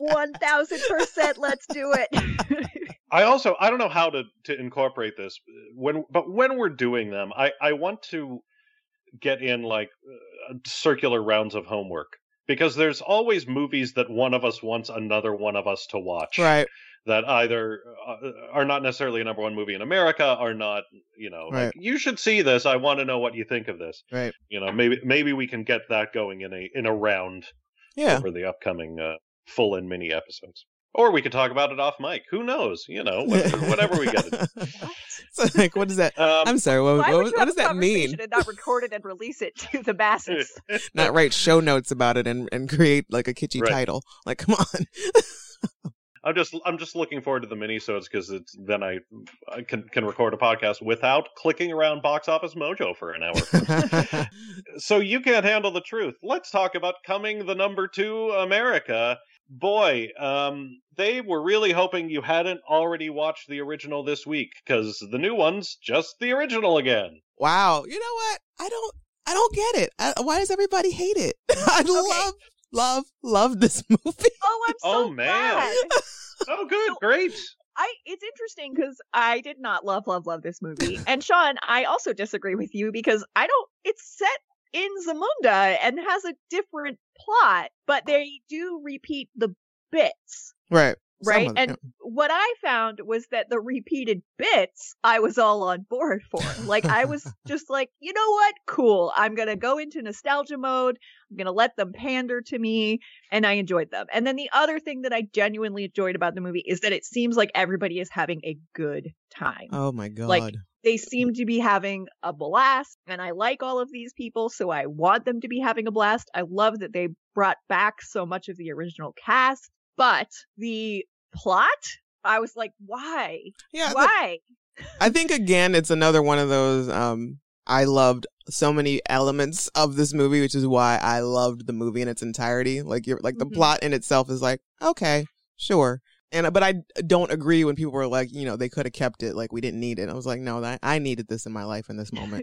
Speaker 5: that.
Speaker 2: 1000%, let's do it.
Speaker 1: I don't know how to incorporate this when we're doing them, I want to get in like circular rounds of homework, because there's always movies that one of us wants another one of us to watch.
Speaker 5: Right.
Speaker 1: That either are not necessarily a number one movie in America, are not,
Speaker 5: Right.
Speaker 1: like, you should see this. I want to know what you think of this.
Speaker 5: Right.
Speaker 1: Maybe we can get that going in a round over the upcoming full and mini episodes. Or we could talk about it off mic. Who knows? Whatever we got to do.
Speaker 5: So, like, what is that? I'm sorry. What does that mean?
Speaker 2: And not record it and release it to the masses.
Speaker 5: Not write show notes about it and create like a kitschy
Speaker 1: Right.
Speaker 5: title. Like, come on.
Speaker 1: I'm just looking forward to the minisodes, because then I can record a podcast without clicking around Box Office Mojo for an hour. So you can't handle the truth. Let's talk about Coming the Number 2 America. Boy, they were really hoping you hadn't already watched the original this week, because the new one's just the original again.
Speaker 5: Wow. You know what? I don't get it. Why does everybody hate it? I love this movie.
Speaker 2: Oh, I'm so
Speaker 1: man.
Speaker 2: glad.
Speaker 1: Oh, good. Great.
Speaker 2: It's interesting because I did not love this movie. And Sean, I also disagree with you because it's set in Zamunda and has a different plot, but they do repeat the bits.
Speaker 5: Right.
Speaker 2: Right. And what I found was that the repeated bits I was all on board for. Like, I was just like, you know what? Cool. I'm going to go into nostalgia mode. I'm going to let them pander to me. And I enjoyed them. And then the other thing that I genuinely enjoyed about the movie is that it seems like everybody is having a good time.
Speaker 5: Oh, my God.
Speaker 2: Like, they seem to be having a blast. And I like all of these people, so I want them to be having a blast. I love that they brought back so much of the original cast. But the plot, I was like, why?
Speaker 5: Yeah,
Speaker 2: why?
Speaker 5: I think, again, it's another one of those, I loved so many elements of this movie, which is why I loved the movie in its entirety. Like, the plot in itself is like, okay, sure. But I don't agree when people were like, they could have kept it, like we didn't need it. I was like, no, I needed this in my life in this moment.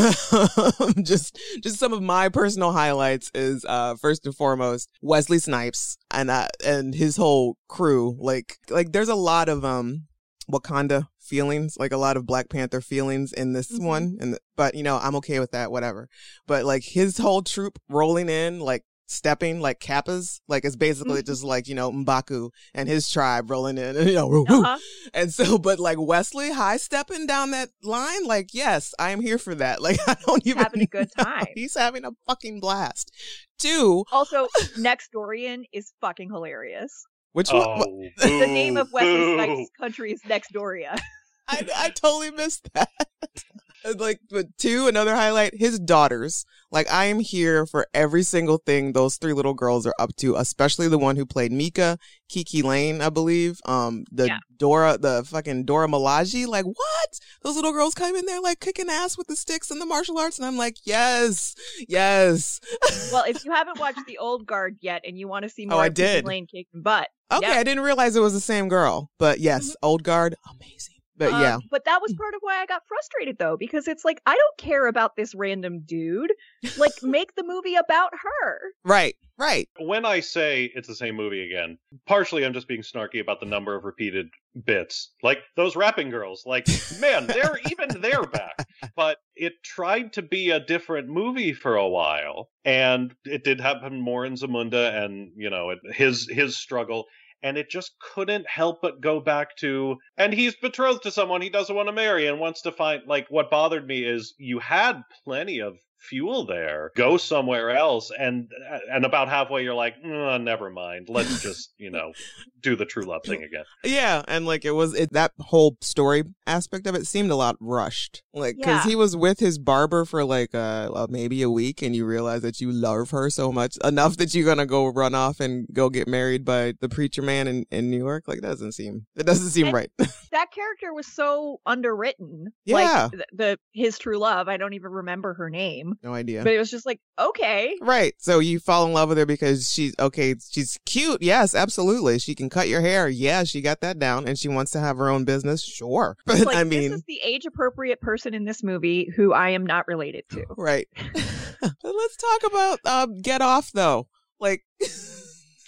Speaker 5: Just some of my personal highlights is first and foremost Wesley Snipes and his whole crew. Like there's a lot of Wakanda feelings, like a lot of Black Panther feelings in this one, but I'm okay with that, whatever. But like his whole troop rolling in, like stepping like Kappas, like it's basically just like M'Baku and his tribe rolling in, and and so, but like Wesley high stepping down that line, like, yes, I am here for that. Like, I don't even
Speaker 2: having a good time.
Speaker 5: He's having a fucking blast. Two,
Speaker 2: also, Nextdorian is fucking hilarious.
Speaker 5: Which
Speaker 1: one?
Speaker 2: The name of Wesley Snipes' country is Nextdoria.
Speaker 5: I totally missed that. Like, but two, another highlight, his daughters. Like, I am here for every single thing those three little girls are up to, especially the one who played Mika, Kiki Lane, I believe. The fucking Dora Milaje. Like, what? Those little girls come in there, like, kicking ass with the sticks and the martial arts. And I'm like, yes.
Speaker 2: Well, if you haven't watched The Old Guard yet and you want to see more of Kiki Lane kicking butt.
Speaker 5: Okay, I didn't realize it was the same girl. But yes, Old Guard, amazing. But yeah.
Speaker 2: But that was part of why I got frustrated, though, because it's like, I don't care about this random dude. Like, make the movie about her.
Speaker 5: Right.
Speaker 1: When I say it's the same movie again, partially I'm just being snarky about the number of repeated bits. Like, those rapping girls, like, man, they're back. But it tried to be a different movie for a while, and it did happen more in Zamunda and, his struggle. And it just couldn't help but go back to, and he's betrothed to someone he doesn't want to marry and wants to find, like, what bothered me is you had plenty of fuel there. Go somewhere else. And about halfway, you're like, never mind. Let's just, do the true love thing again.
Speaker 5: Yeah. And like, that whole story aspect of it seemed a lot rushed. Like, because he was with his barber for like maybe a week, and you realize that you love her so much enough that you're going to go run off and go get married by the preacher man in New York. Like, it doesn't seem right.
Speaker 2: That character was so underwritten.
Speaker 5: Yeah.
Speaker 2: Like his true love. I don't even remember her name.
Speaker 5: No idea.
Speaker 2: But it was just like, okay.
Speaker 5: Right. So you fall in love with her because she's cute. Yes, absolutely. She can cut your hair. Yeah, she got that down. And she wants to have her own business. Sure. But
Speaker 2: like, I mean, this is the age appropriate person in this movie who I am not related to.
Speaker 5: Right. Let's talk about Get Off, though. Like,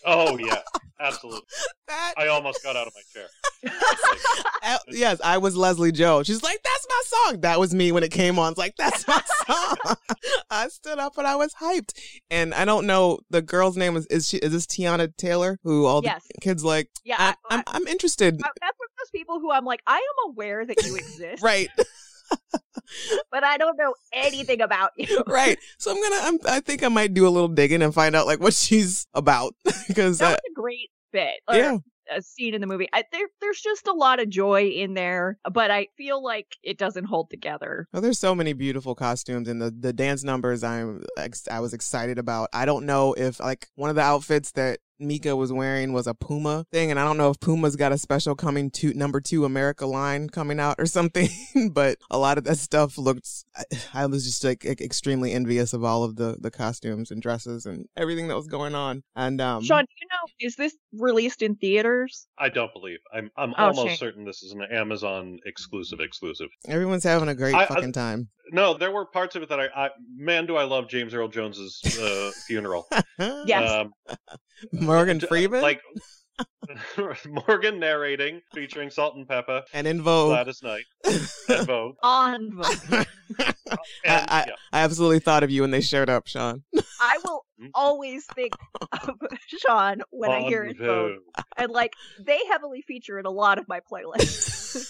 Speaker 1: Oh yeah, absolutely. I almost got out of my chair.
Speaker 5: Yes, I was Leslie Joe. She's like, that's my song. That was me when it came on. It's like, that's my song. I stood up and I was hyped. And I don't know, the girl's name is this Tiana Taylor, who all
Speaker 2: Yes.
Speaker 5: the kids like,
Speaker 2: Yeah,
Speaker 5: I'm interested.
Speaker 2: that's one of those people who I'm like, I am aware that you exist,
Speaker 5: Right.
Speaker 2: but I don't know anything about you.
Speaker 5: Right. So I think I might do a little digging and find out like what she's about. Because
Speaker 2: That was a great bit. Or
Speaker 5: yeah.
Speaker 2: a scene in the movie. There's just a lot of joy in there, but I feel like it doesn't hold together.
Speaker 5: Oh, there's so many beautiful costumes, and the dance numbers I was excited about. I don't know if like one of the outfits that Mika was wearing was a Puma thing, and I don't know if Puma's got a special coming to number 2 America line coming out or something, but a lot of that stuff looked, I was just like extremely envious of all of the costumes and dresses and everything that was going on. And
Speaker 2: Sean, do you know, is this released in theaters?
Speaker 1: I don't believe. I'm
Speaker 2: Oh,
Speaker 1: almost
Speaker 2: shame.
Speaker 1: certain this is an Amazon exclusive.
Speaker 5: everyone's having a great fucking time.
Speaker 1: No, there were parts of it that man, do I love James Earl Jones's funeral.
Speaker 2: Yes.
Speaker 5: Morgan Freeman?
Speaker 1: Like Morgan narrating, featuring Salt and Pepper,
Speaker 5: and In Vogue.
Speaker 1: Gladys Knight, and Vogue.
Speaker 2: On Vogue.
Speaker 5: I absolutely thought of you when they showed up, Sean.
Speaker 2: I will always think of Sean when I hear it. Vogue. And like, they heavily feature in a lot of my playlists.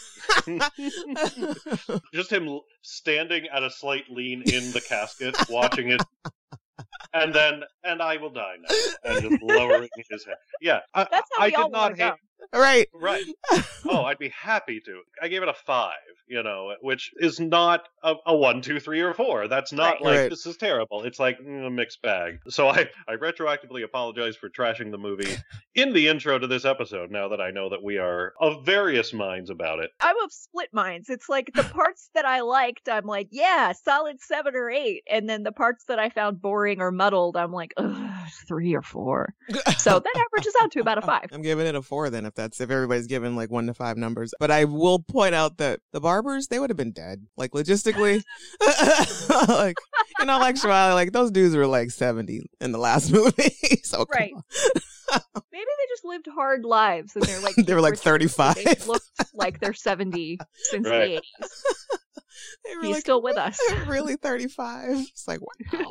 Speaker 1: Just him standing at a slight lean in the casket, watching it, and I will die now, and just lowering his head. Yeah,
Speaker 2: That's how
Speaker 1: I
Speaker 2: we all
Speaker 1: did not
Speaker 2: want to
Speaker 1: hate.
Speaker 2: go.
Speaker 5: Right.
Speaker 1: Right. Oh, I'd be happy to. I gave it a 5, which is not a 1, 2, 3, or 4. That's not
Speaker 2: Right.
Speaker 1: like,
Speaker 5: Right.
Speaker 1: this is terrible. It's like a mixed bag. So I retroactively apologize for trashing the movie in the intro to this episode, now that I know that we are of various minds about it.
Speaker 2: I'm of split minds. It's like the parts that I liked, I'm like, yeah, solid 7 or 8. And then the parts that I found boring or muddled, I'm like, ugh, 3 or 4. So that averages out to about a 5.
Speaker 5: I'm giving it a 4 then, if everybody's giving like 1 to 5 numbers. But I will point out that the Barbers, they would have been dead. Like logistically, like in all actuality, like those dudes were like 70 in the last movie. So come
Speaker 2: Right.
Speaker 5: on.
Speaker 2: Maybe they just lived hard lives and they're like
Speaker 5: They were like
Speaker 2: Keith Richards,
Speaker 5: 35.
Speaker 2: They looked like they're 70 since
Speaker 1: Right.
Speaker 2: the 80s.
Speaker 5: They were
Speaker 2: He's
Speaker 5: like,
Speaker 2: still with us.
Speaker 5: really 35. It's like, wow.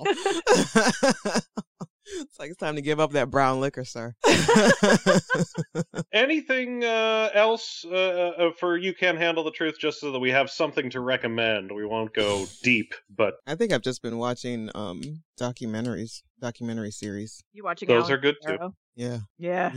Speaker 5: It's like it's time to give up that brown liquor, sir.
Speaker 1: Anything else for You Can't Handle the Truth, just so that we have something to recommend? We won't go deep, but
Speaker 5: I think I've just been watching documentary series.
Speaker 2: You watching
Speaker 1: those
Speaker 2: Alan
Speaker 1: are good too.
Speaker 2: Farrow?
Speaker 5: Yeah.
Speaker 2: Yeah.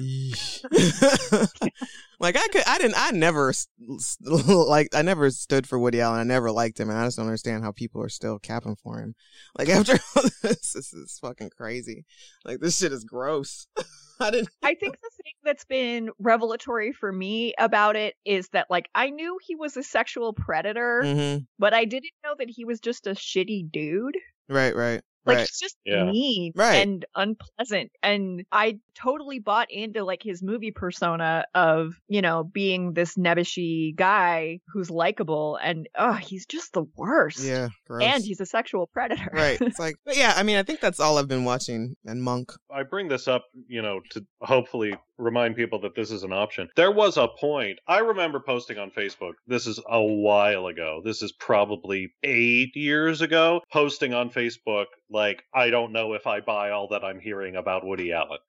Speaker 5: Like I never stood for Woody Allen. I never liked him, and I just don't understand how people are still capping for him. Like after all this is fucking crazy. Like this shit is gross.
Speaker 2: I think the thing that's been revelatory for me about it is that, like, I knew he was a sexual predator,
Speaker 5: Mm-hmm.
Speaker 2: but I didn't know that he was just a shitty dude.
Speaker 5: Right.
Speaker 2: Like,
Speaker 5: Right.
Speaker 2: he's just
Speaker 1: Yeah.
Speaker 2: mean
Speaker 5: Right.
Speaker 2: and unpleasant. And I totally bought into, like, his movie persona of, being this nebbishy guy who's likable. And, he's just the worst.
Speaker 5: Yeah. Gross.
Speaker 2: And he's a sexual predator.
Speaker 5: Right. It's like, but yeah, I mean, I think that's all I've been watching. And Monk.
Speaker 1: I bring this up, to hopefully remind people that this is an option. There was a point, I remember posting on Facebook, this is a while ago, this is probably 8 years ago, posting on Facebook, like, I don't know if I buy all that I'm hearing about Woody Allen.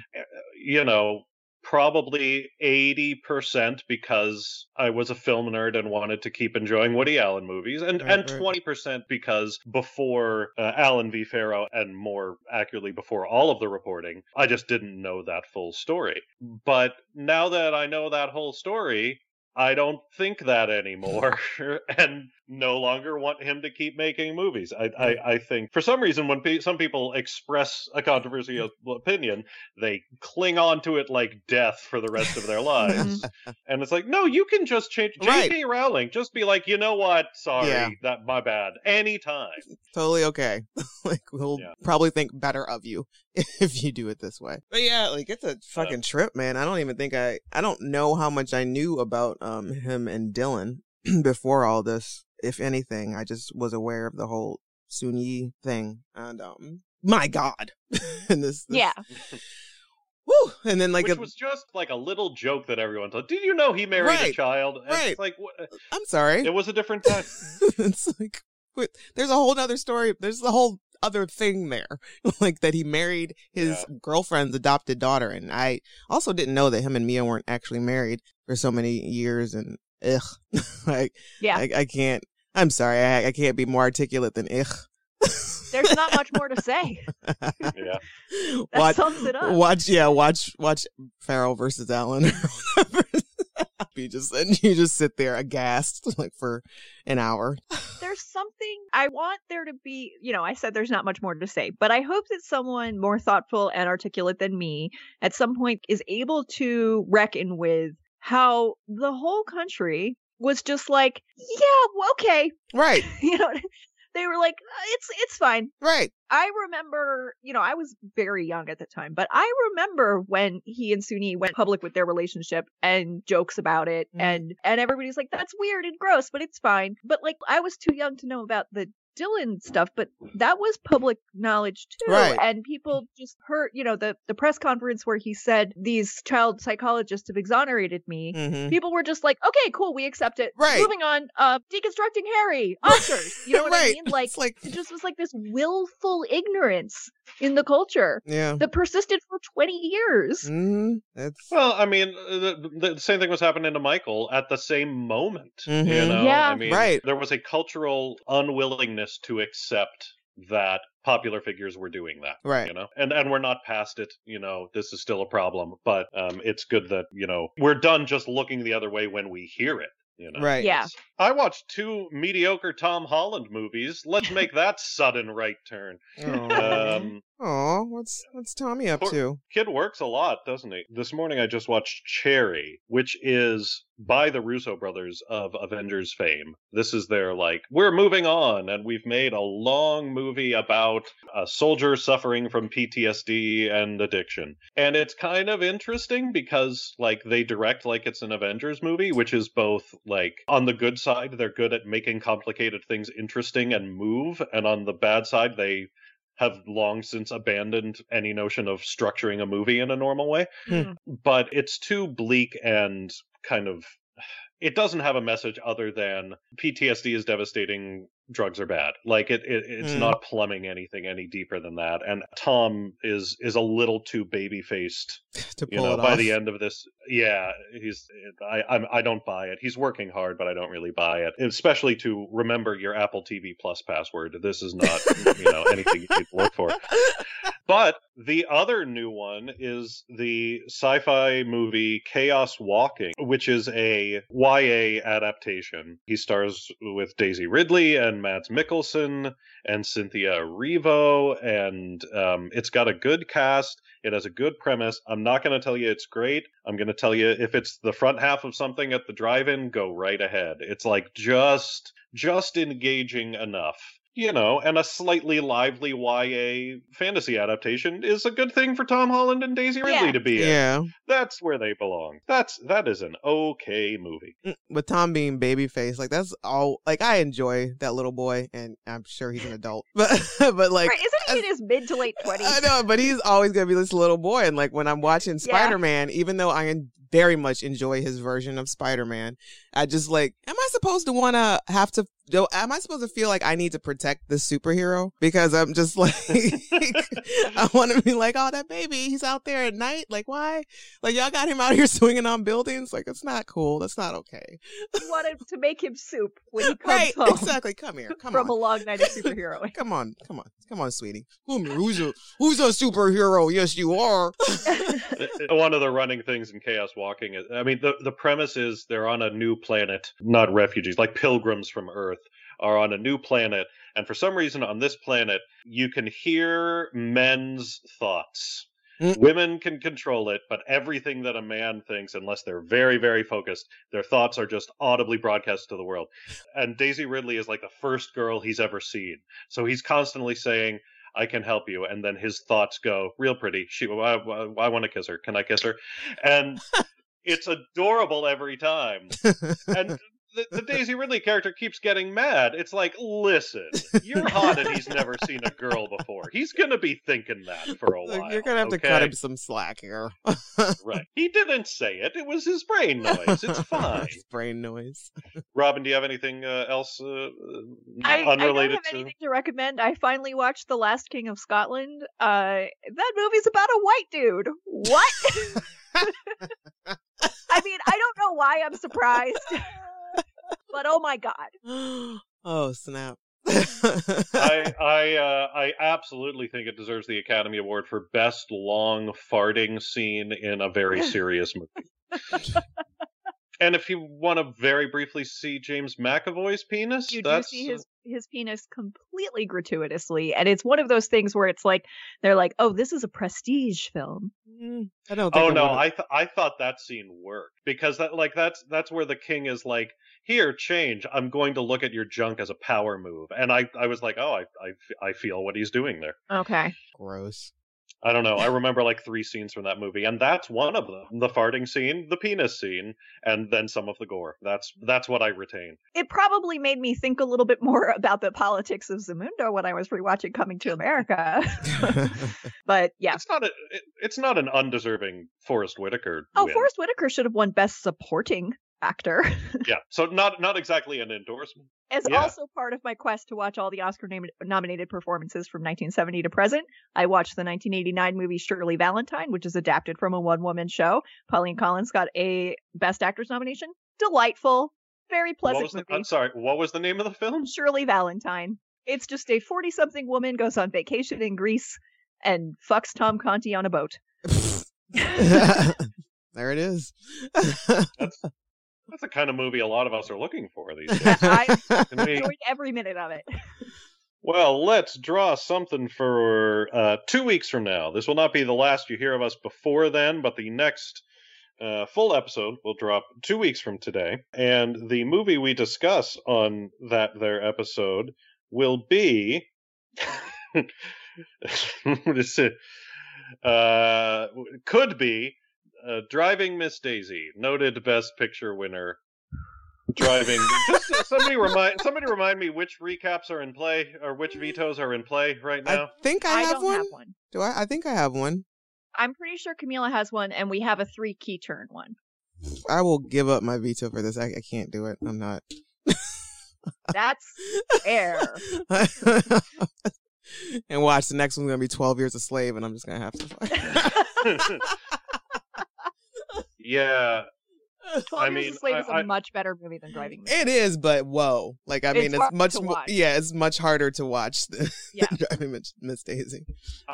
Speaker 1: Probably 80% because I was a film nerd and wanted to keep enjoying Woody Allen movies, and 20% because before Alan V. Farrow, and more accurately before all of the reporting, I just didn't know that full story. But now that I know that whole story, I don't think that anymore, and no longer want him to keep making movies. I think for some reason when some people express a controversial opinion, they cling on to it like death for the rest of their lives. And it's like, no, you can just change.
Speaker 5: Right.
Speaker 1: J.K. Rowling, just be like, you know what? Sorry,
Speaker 5: Yeah.
Speaker 1: that my bad. Anytime.
Speaker 5: Totally okay. Like we'll probably think better of you if you do it this way. But yeah, like it's a fucking trip, man. I don't even think I don't know how much I knew about him and Dylan before all this. If anything, I just was aware of the whole Sun Yi thing, and my God, and this
Speaker 2: Yeah.
Speaker 5: Woo! And then like
Speaker 1: which was just like a little joke that everyone thought. Did you know he married a child? And
Speaker 5: Right.
Speaker 1: It's like,
Speaker 5: I'm sorry.
Speaker 1: it was a different time.
Speaker 5: It's like, there's a whole other story. There's a whole other thing there, like that he married his girlfriend's adopted daughter. And I also didn't know that him and Mia weren't actually married for so many years. And like, I can't. I'm sorry. I can't be more articulate than
Speaker 2: There's not much more to say.
Speaker 1: Yeah.
Speaker 2: That sums it up.
Speaker 5: Watch Farrell versus Allen or whatever. You just sit there aghast like for an hour.
Speaker 2: There's something I want there to be, I said there's not much more to say, but I hope that someone more thoughtful and articulate than me at some point is able to reckon with how the whole country was just like, yeah, okay.
Speaker 5: Right.
Speaker 2: They were like, it's fine.
Speaker 5: Right.
Speaker 2: I remember, I was very young at the time, but I remember when he and Suni went public with their relationship and jokes about it. And everybody's like, that's weird and gross, but it's fine. But like, I was too young to know about the Dylan stuff, but that was public knowledge too.
Speaker 5: Right.
Speaker 2: And people just heard, the press conference where he said these child psychologists have exonerated me.
Speaker 5: Mm-hmm.
Speaker 2: People were just like, okay, cool, we accept it.
Speaker 5: Right.
Speaker 2: Moving on, deconstructing Harry, Oscars. You know what I mean? Like, it just was like this willful ignorance in the culture that persisted for 20 years.
Speaker 5: Mm-hmm.
Speaker 1: Well, I mean, the same thing was happening to Michael at the same moment.
Speaker 5: Mm-hmm.
Speaker 2: Yeah.
Speaker 1: I mean, there was a cultural unwillingness to accept that popular figures were doing that,
Speaker 5: right?
Speaker 1: And we're not past it. This is still a problem, but it's good that we're done just looking the other way when we hear it.
Speaker 5: Right.
Speaker 2: Yeah.
Speaker 1: I watched 2 mediocre Tom Holland movies. Let's make that sudden right turn.
Speaker 5: What's Tommy up to?
Speaker 1: Kid works a lot, doesn't he? This morning I just watched Cherry, which is by the Russo brothers of Avengers fame. This is their we're moving on, and we've made a long movie about a soldier suffering from PTSD and addiction. And it's kind of interesting because they direct like it's an Avengers movie, which is both on the good side, they're good at making complicated things interesting and move, and on the bad side, they have long since abandoned any notion of structuring a movie in a normal way. But it's too bleak and kind of... It doesn't have a message other than PTSD is devastating, drugs are bad. It's not plumbing anything any deeper than that. And Tom is a little too baby-faced
Speaker 5: to pull it
Speaker 1: by
Speaker 5: off.
Speaker 1: the end of this. Yeah, I don't buy it. He's working hard, but I don't really buy it. Especially to remember your Apple TV Plus password. This is not anything you need to look for. But the other new one is the sci-fi movie Chaos Walking, which is a YA adaptation. He stars with Daisy Ridley and Mads Mikkelsen and Cynthia Erivo, and it's got a good cast. It has a good premise. I'm not going to tell you it's great. I'm going to tell you if it's the front half of something at the drive-in, go right ahead. It's just engaging enough. And a slightly lively YA fantasy adaptation is a good thing for Tom Holland and Daisy Ridley to be in.
Speaker 5: Yeah.
Speaker 1: That's where they belong. That is an okay movie.
Speaker 5: With Tom being babyface, that's all. I enjoy that little boy, and I'm sure he's an adult. But right,
Speaker 2: isn't he in his mid to late 20s?
Speaker 5: I know, but he's always gonna be this little boy. And when I'm watching Spider-Man, even though I very much enjoy his version of Spider-Man, I just am I supposed to want to have to? Am I supposed to feel like I need to protect this superhero? Because I'm just I want to be oh, that baby, he's out there at night. Why? Y'all got him out here swinging on buildings. It's not cool. That's not okay.
Speaker 2: You wanted to make him soup when he comes
Speaker 5: right,
Speaker 2: home.
Speaker 5: Exactly. Come here. Come
Speaker 2: from
Speaker 5: on.
Speaker 2: a long night of superheroing.
Speaker 5: Come on, sweetie. Who's a superhero? Yes, you are.
Speaker 1: One of the running things in Chaos Walking is, the premise is they're on a new planet, not refugees, pilgrims from Earth are on a new planet, and for some reason on this planet you can hear men's thoughts. Women can control it, but everything that a man thinks, unless they're very, very focused, their thoughts are just audibly broadcast to the world. And Daisy Ridley is the first girl he's ever seen, so he's constantly saying, I can help you, and then his thoughts go, real pretty, I want to kiss her, can I kiss her? And it's adorable every time. And the Daisy Ridley character keeps getting mad. It's like, listen, you're hot and he's never seen a girl before. He's gonna be thinking that for a while.
Speaker 5: You're gonna have to cut him some slack here.
Speaker 1: Right. He didn't say it. It was his brain noise. It's fine.
Speaker 5: His brain noise.
Speaker 1: Robin, do you have anything else
Speaker 2: I
Speaker 1: unrelated
Speaker 2: don't have anything to recommend. I finally watched The Last King of Scotland. That movie's about a white dude. What? I mean, I don't know why I'm surprised, but oh my god.
Speaker 5: Oh, snap.
Speaker 1: I absolutely think it deserves the Academy Award for best long farting scene in a very serious movie. And if you want to very briefly see James McAvoy's penis,
Speaker 2: you do see his penis completely gratuitously, and it's one of those things where it's like they're like, "Oh, this is a prestige film."
Speaker 5: I don't think.
Speaker 1: Oh no, I thought that scene worked because that's where the king is like, "Here, change. I'm going to look at your junk as a power move," and I was like, "Oh, I feel what he's doing there."
Speaker 2: Okay.
Speaker 5: Gross.
Speaker 1: I don't know. I remember like 3 scenes from that movie, and that's one of them: the farting scene, the penis scene, and then some of the gore. That's what I retain.
Speaker 2: It probably made me think a little bit more about the politics of Zamunda when I was rewatching Coming to America. But yeah,
Speaker 1: it's not an undeserving Forrest Whitaker.
Speaker 2: Oh,
Speaker 1: win.
Speaker 2: Forrest Whitaker should have won Best Supporting Actor.
Speaker 1: Yeah, so not exactly an endorsement.
Speaker 2: As also part of my quest to watch all the Oscar-nominated performances from 1970 to present, I watched the 1989 movie Shirley Valentine, which is adapted from a one-woman show. Pauline Collins got a Best Actress nomination. Delightful, very pleasant movie.
Speaker 1: I'm sorry, what was the name of the film?
Speaker 2: Shirley Valentine. It's just a 40-something woman goes on vacation in Greece and fucks Tom Conti on a boat.
Speaker 5: There it is.
Speaker 1: That's the kind of movie a lot of us are looking for these days.
Speaker 2: I enjoyed every minute of it.
Speaker 1: Well, let's draw something for 2 weeks from now. This will not be the last you hear of us before then, but the next full episode will drop 2 weeks from today. And the movie we discuss on that there episode will be... could be Driving Miss Daisy, noted Best Picture winner. Driving. Just somebody remind me which recaps are in play or which vetoes are in play right now.
Speaker 5: I think I
Speaker 2: don't have one.
Speaker 5: Do I? I think I have one.
Speaker 2: I'm pretty sure Camila has one, and we have a 3 key turn one.
Speaker 5: I will give up my veto for this. I can't do it. I'm not.
Speaker 2: That's fair.
Speaker 5: And watch, the next one's gonna be 12 Years a Slave, and I'm just gonna have to.
Speaker 1: Yeah.
Speaker 2: 12 Years a Slave is a much better movie than Driving Miss Daisy.
Speaker 5: It is, but whoa. Like, I mean, it's much more.
Speaker 2: Watch.
Speaker 5: Yeah, it's much harder to watch than Driving Miss Daisy.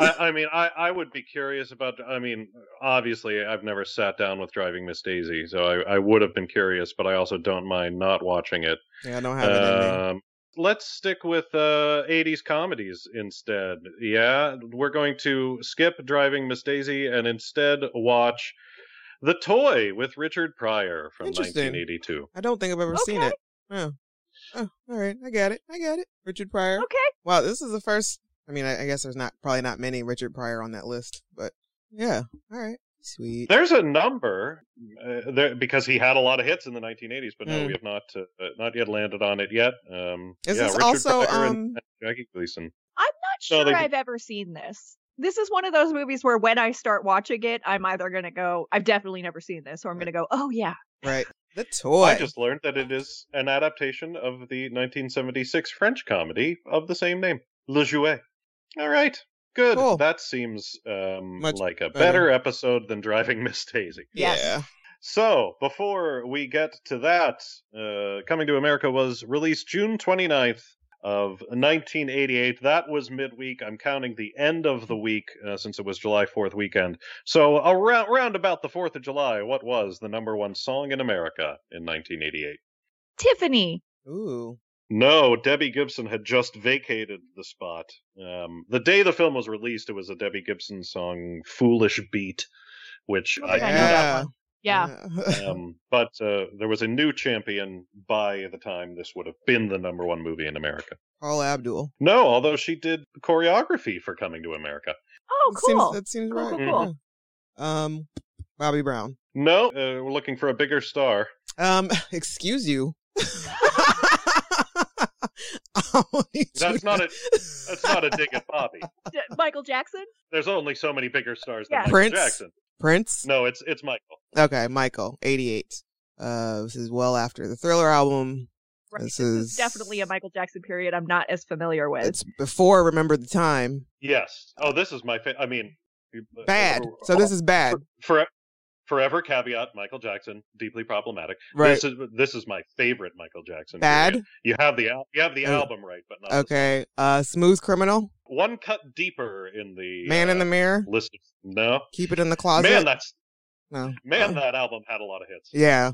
Speaker 1: I would be curious about. I mean, obviously, I've never sat down with Driving Miss Daisy, so I would have been curious, but I also don't mind not watching it.
Speaker 5: Yeah, I don't have it in me.
Speaker 1: Let's stick with 80s comedies instead. Yeah, we're going to skip Driving Miss Daisy and instead watch The Toy with Richard Pryor from 1982.
Speaker 5: I don't think I've ever seen it. Oh, all right. I got it. Richard Pryor.
Speaker 2: Okay.
Speaker 5: Wow, this is the first. I mean, I guess there's probably not many Richard Pryor on that list, but yeah. All right. Sweet.
Speaker 1: There's a number there because he had a lot of hits in the 1980s, but no, we have not yet landed on it yet.
Speaker 5: Is this
Speaker 1: Richard
Speaker 5: also
Speaker 1: Pryor and Jackie Gleason.
Speaker 2: I'm not sure I've ever seen this. This is one of those movies where when I start watching it, I'm either going to go, I've definitely never seen this, or I'm going to go, oh yeah.
Speaker 5: Right. The Toy.
Speaker 1: I just learned that it is an adaptation of the 1976 French comedy of the same name, Le Jouet. All right. Good.
Speaker 5: Cool.
Speaker 1: That seems like a
Speaker 5: better
Speaker 1: better episode than Driving Miss Daisy.
Speaker 2: Yes.
Speaker 5: Yeah.
Speaker 1: So, before we get to that, Coming to America was released June 29th of 1988. That was midweek. I'm counting the end of the week since it was July 4th weekend. So, around about the 4th of July, what was the number one song in America in 1988?
Speaker 2: Tiffany.
Speaker 5: Ooh.
Speaker 1: No, Debbie Gibson had just vacated the spot. The day the film was released, it was a Debbie Gibson song, Foolish Beat, which
Speaker 2: I know that one. Yeah.
Speaker 1: But there was a new champion by the time this would have been the number one movie in America.
Speaker 5: Paula Abdul.
Speaker 1: No, although she did choreography for Coming to America.
Speaker 2: Oh, cool.
Speaker 5: That seems
Speaker 2: Cool,
Speaker 5: right.
Speaker 2: cool.
Speaker 5: Bobby Brown.
Speaker 1: No, we're looking for a bigger star.
Speaker 5: Excuse you.
Speaker 1: That's not a dig at Bobby.
Speaker 2: Michael Jackson?
Speaker 1: There's only so many bigger stars
Speaker 2: Yeah.
Speaker 1: than
Speaker 5: Prince?
Speaker 1: Michael Jackson.
Speaker 5: Prince?
Speaker 1: No, it's Michael.
Speaker 5: Okay, Michael, 88. This is well after the Thriller album.
Speaker 2: Right.
Speaker 5: This
Speaker 2: This is
Speaker 5: is
Speaker 2: definitely a Michael Jackson period I'm not as familiar with.
Speaker 5: It's before Remember the Time.
Speaker 1: Yes. Oh, this is my I mean,
Speaker 5: Bad. So this is bad.
Speaker 1: Forever caveat: Michael Jackson, deeply problematic.
Speaker 5: Right.
Speaker 1: This is my favorite Michael Jackson.
Speaker 5: Bad?
Speaker 1: Period. You have the album right, but not the
Speaker 5: Okay. Smooth Criminal.
Speaker 1: one cut deeper in the
Speaker 5: Man in the Mirror.
Speaker 1: list. No,
Speaker 5: Keep It in the Closet.
Speaker 1: man,
Speaker 5: No.
Speaker 1: that album had a lot of hits.
Speaker 5: Yeah.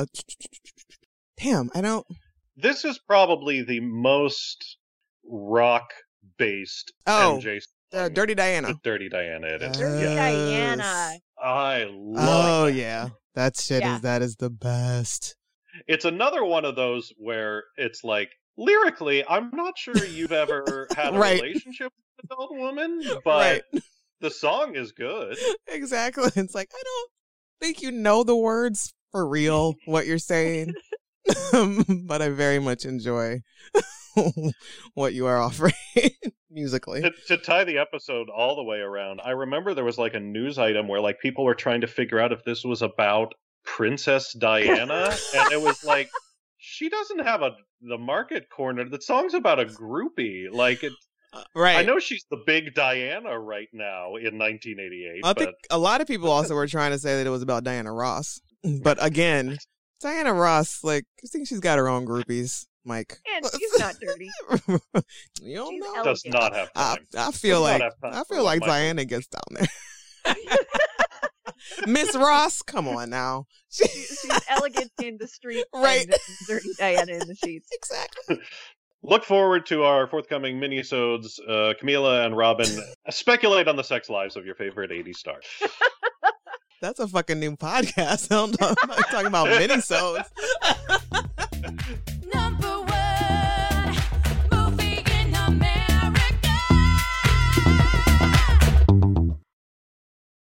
Speaker 5: Damn, I don't.
Speaker 1: This is probably the most rock based
Speaker 5: Oh,
Speaker 1: MJ song.
Speaker 5: Dirty Diana.
Speaker 1: Dirty Diana. It is.
Speaker 2: Dirty
Speaker 1: Yeah.
Speaker 2: Diana.
Speaker 1: I love.
Speaker 5: Oh yeah, that shit
Speaker 2: Yeah.
Speaker 5: is the best.
Speaker 1: It's another one of those where it's like lyrically, I'm not sure you've ever had a
Speaker 5: Right.
Speaker 1: relationship with an adult woman, but
Speaker 5: Right.
Speaker 1: the song is good.
Speaker 5: Exactly. It's like I don't think you know the words for real what you're saying, but I very much enjoy what you are offering musically.
Speaker 1: To tie the episode all the way around, I remember there was like a news item where like people were trying to figure out if this was about Princess Diana, and it was like she doesn't have the market cornered. The song's about a groupie. Like it,
Speaker 5: Right.
Speaker 1: I know she's the big Diana right now in 1988.
Speaker 5: I
Speaker 1: but
Speaker 5: think a lot of people also were trying to say that it was about Diana Ross. But again, Diana Ross, like, I think she's got her own groupies, Mike.
Speaker 2: And she's not dirty.
Speaker 5: You don't
Speaker 2: She's
Speaker 5: know.
Speaker 1: does not have time.
Speaker 5: I feel
Speaker 1: Does not
Speaker 5: like
Speaker 1: have time
Speaker 5: I
Speaker 1: for
Speaker 5: feel like
Speaker 1: Michael.
Speaker 5: Diana gets down there. Miss Ross, come on now.
Speaker 2: She's elegant in the street,
Speaker 5: Right.
Speaker 2: and Dirty Diana in the sheets.
Speaker 5: Exactly.
Speaker 1: Look forward to our forthcoming minisodes. Camila and Robin speculate on the sex lives of your favorite 80s stars.
Speaker 5: That's a fucking new podcast. I'm talking about minisodes.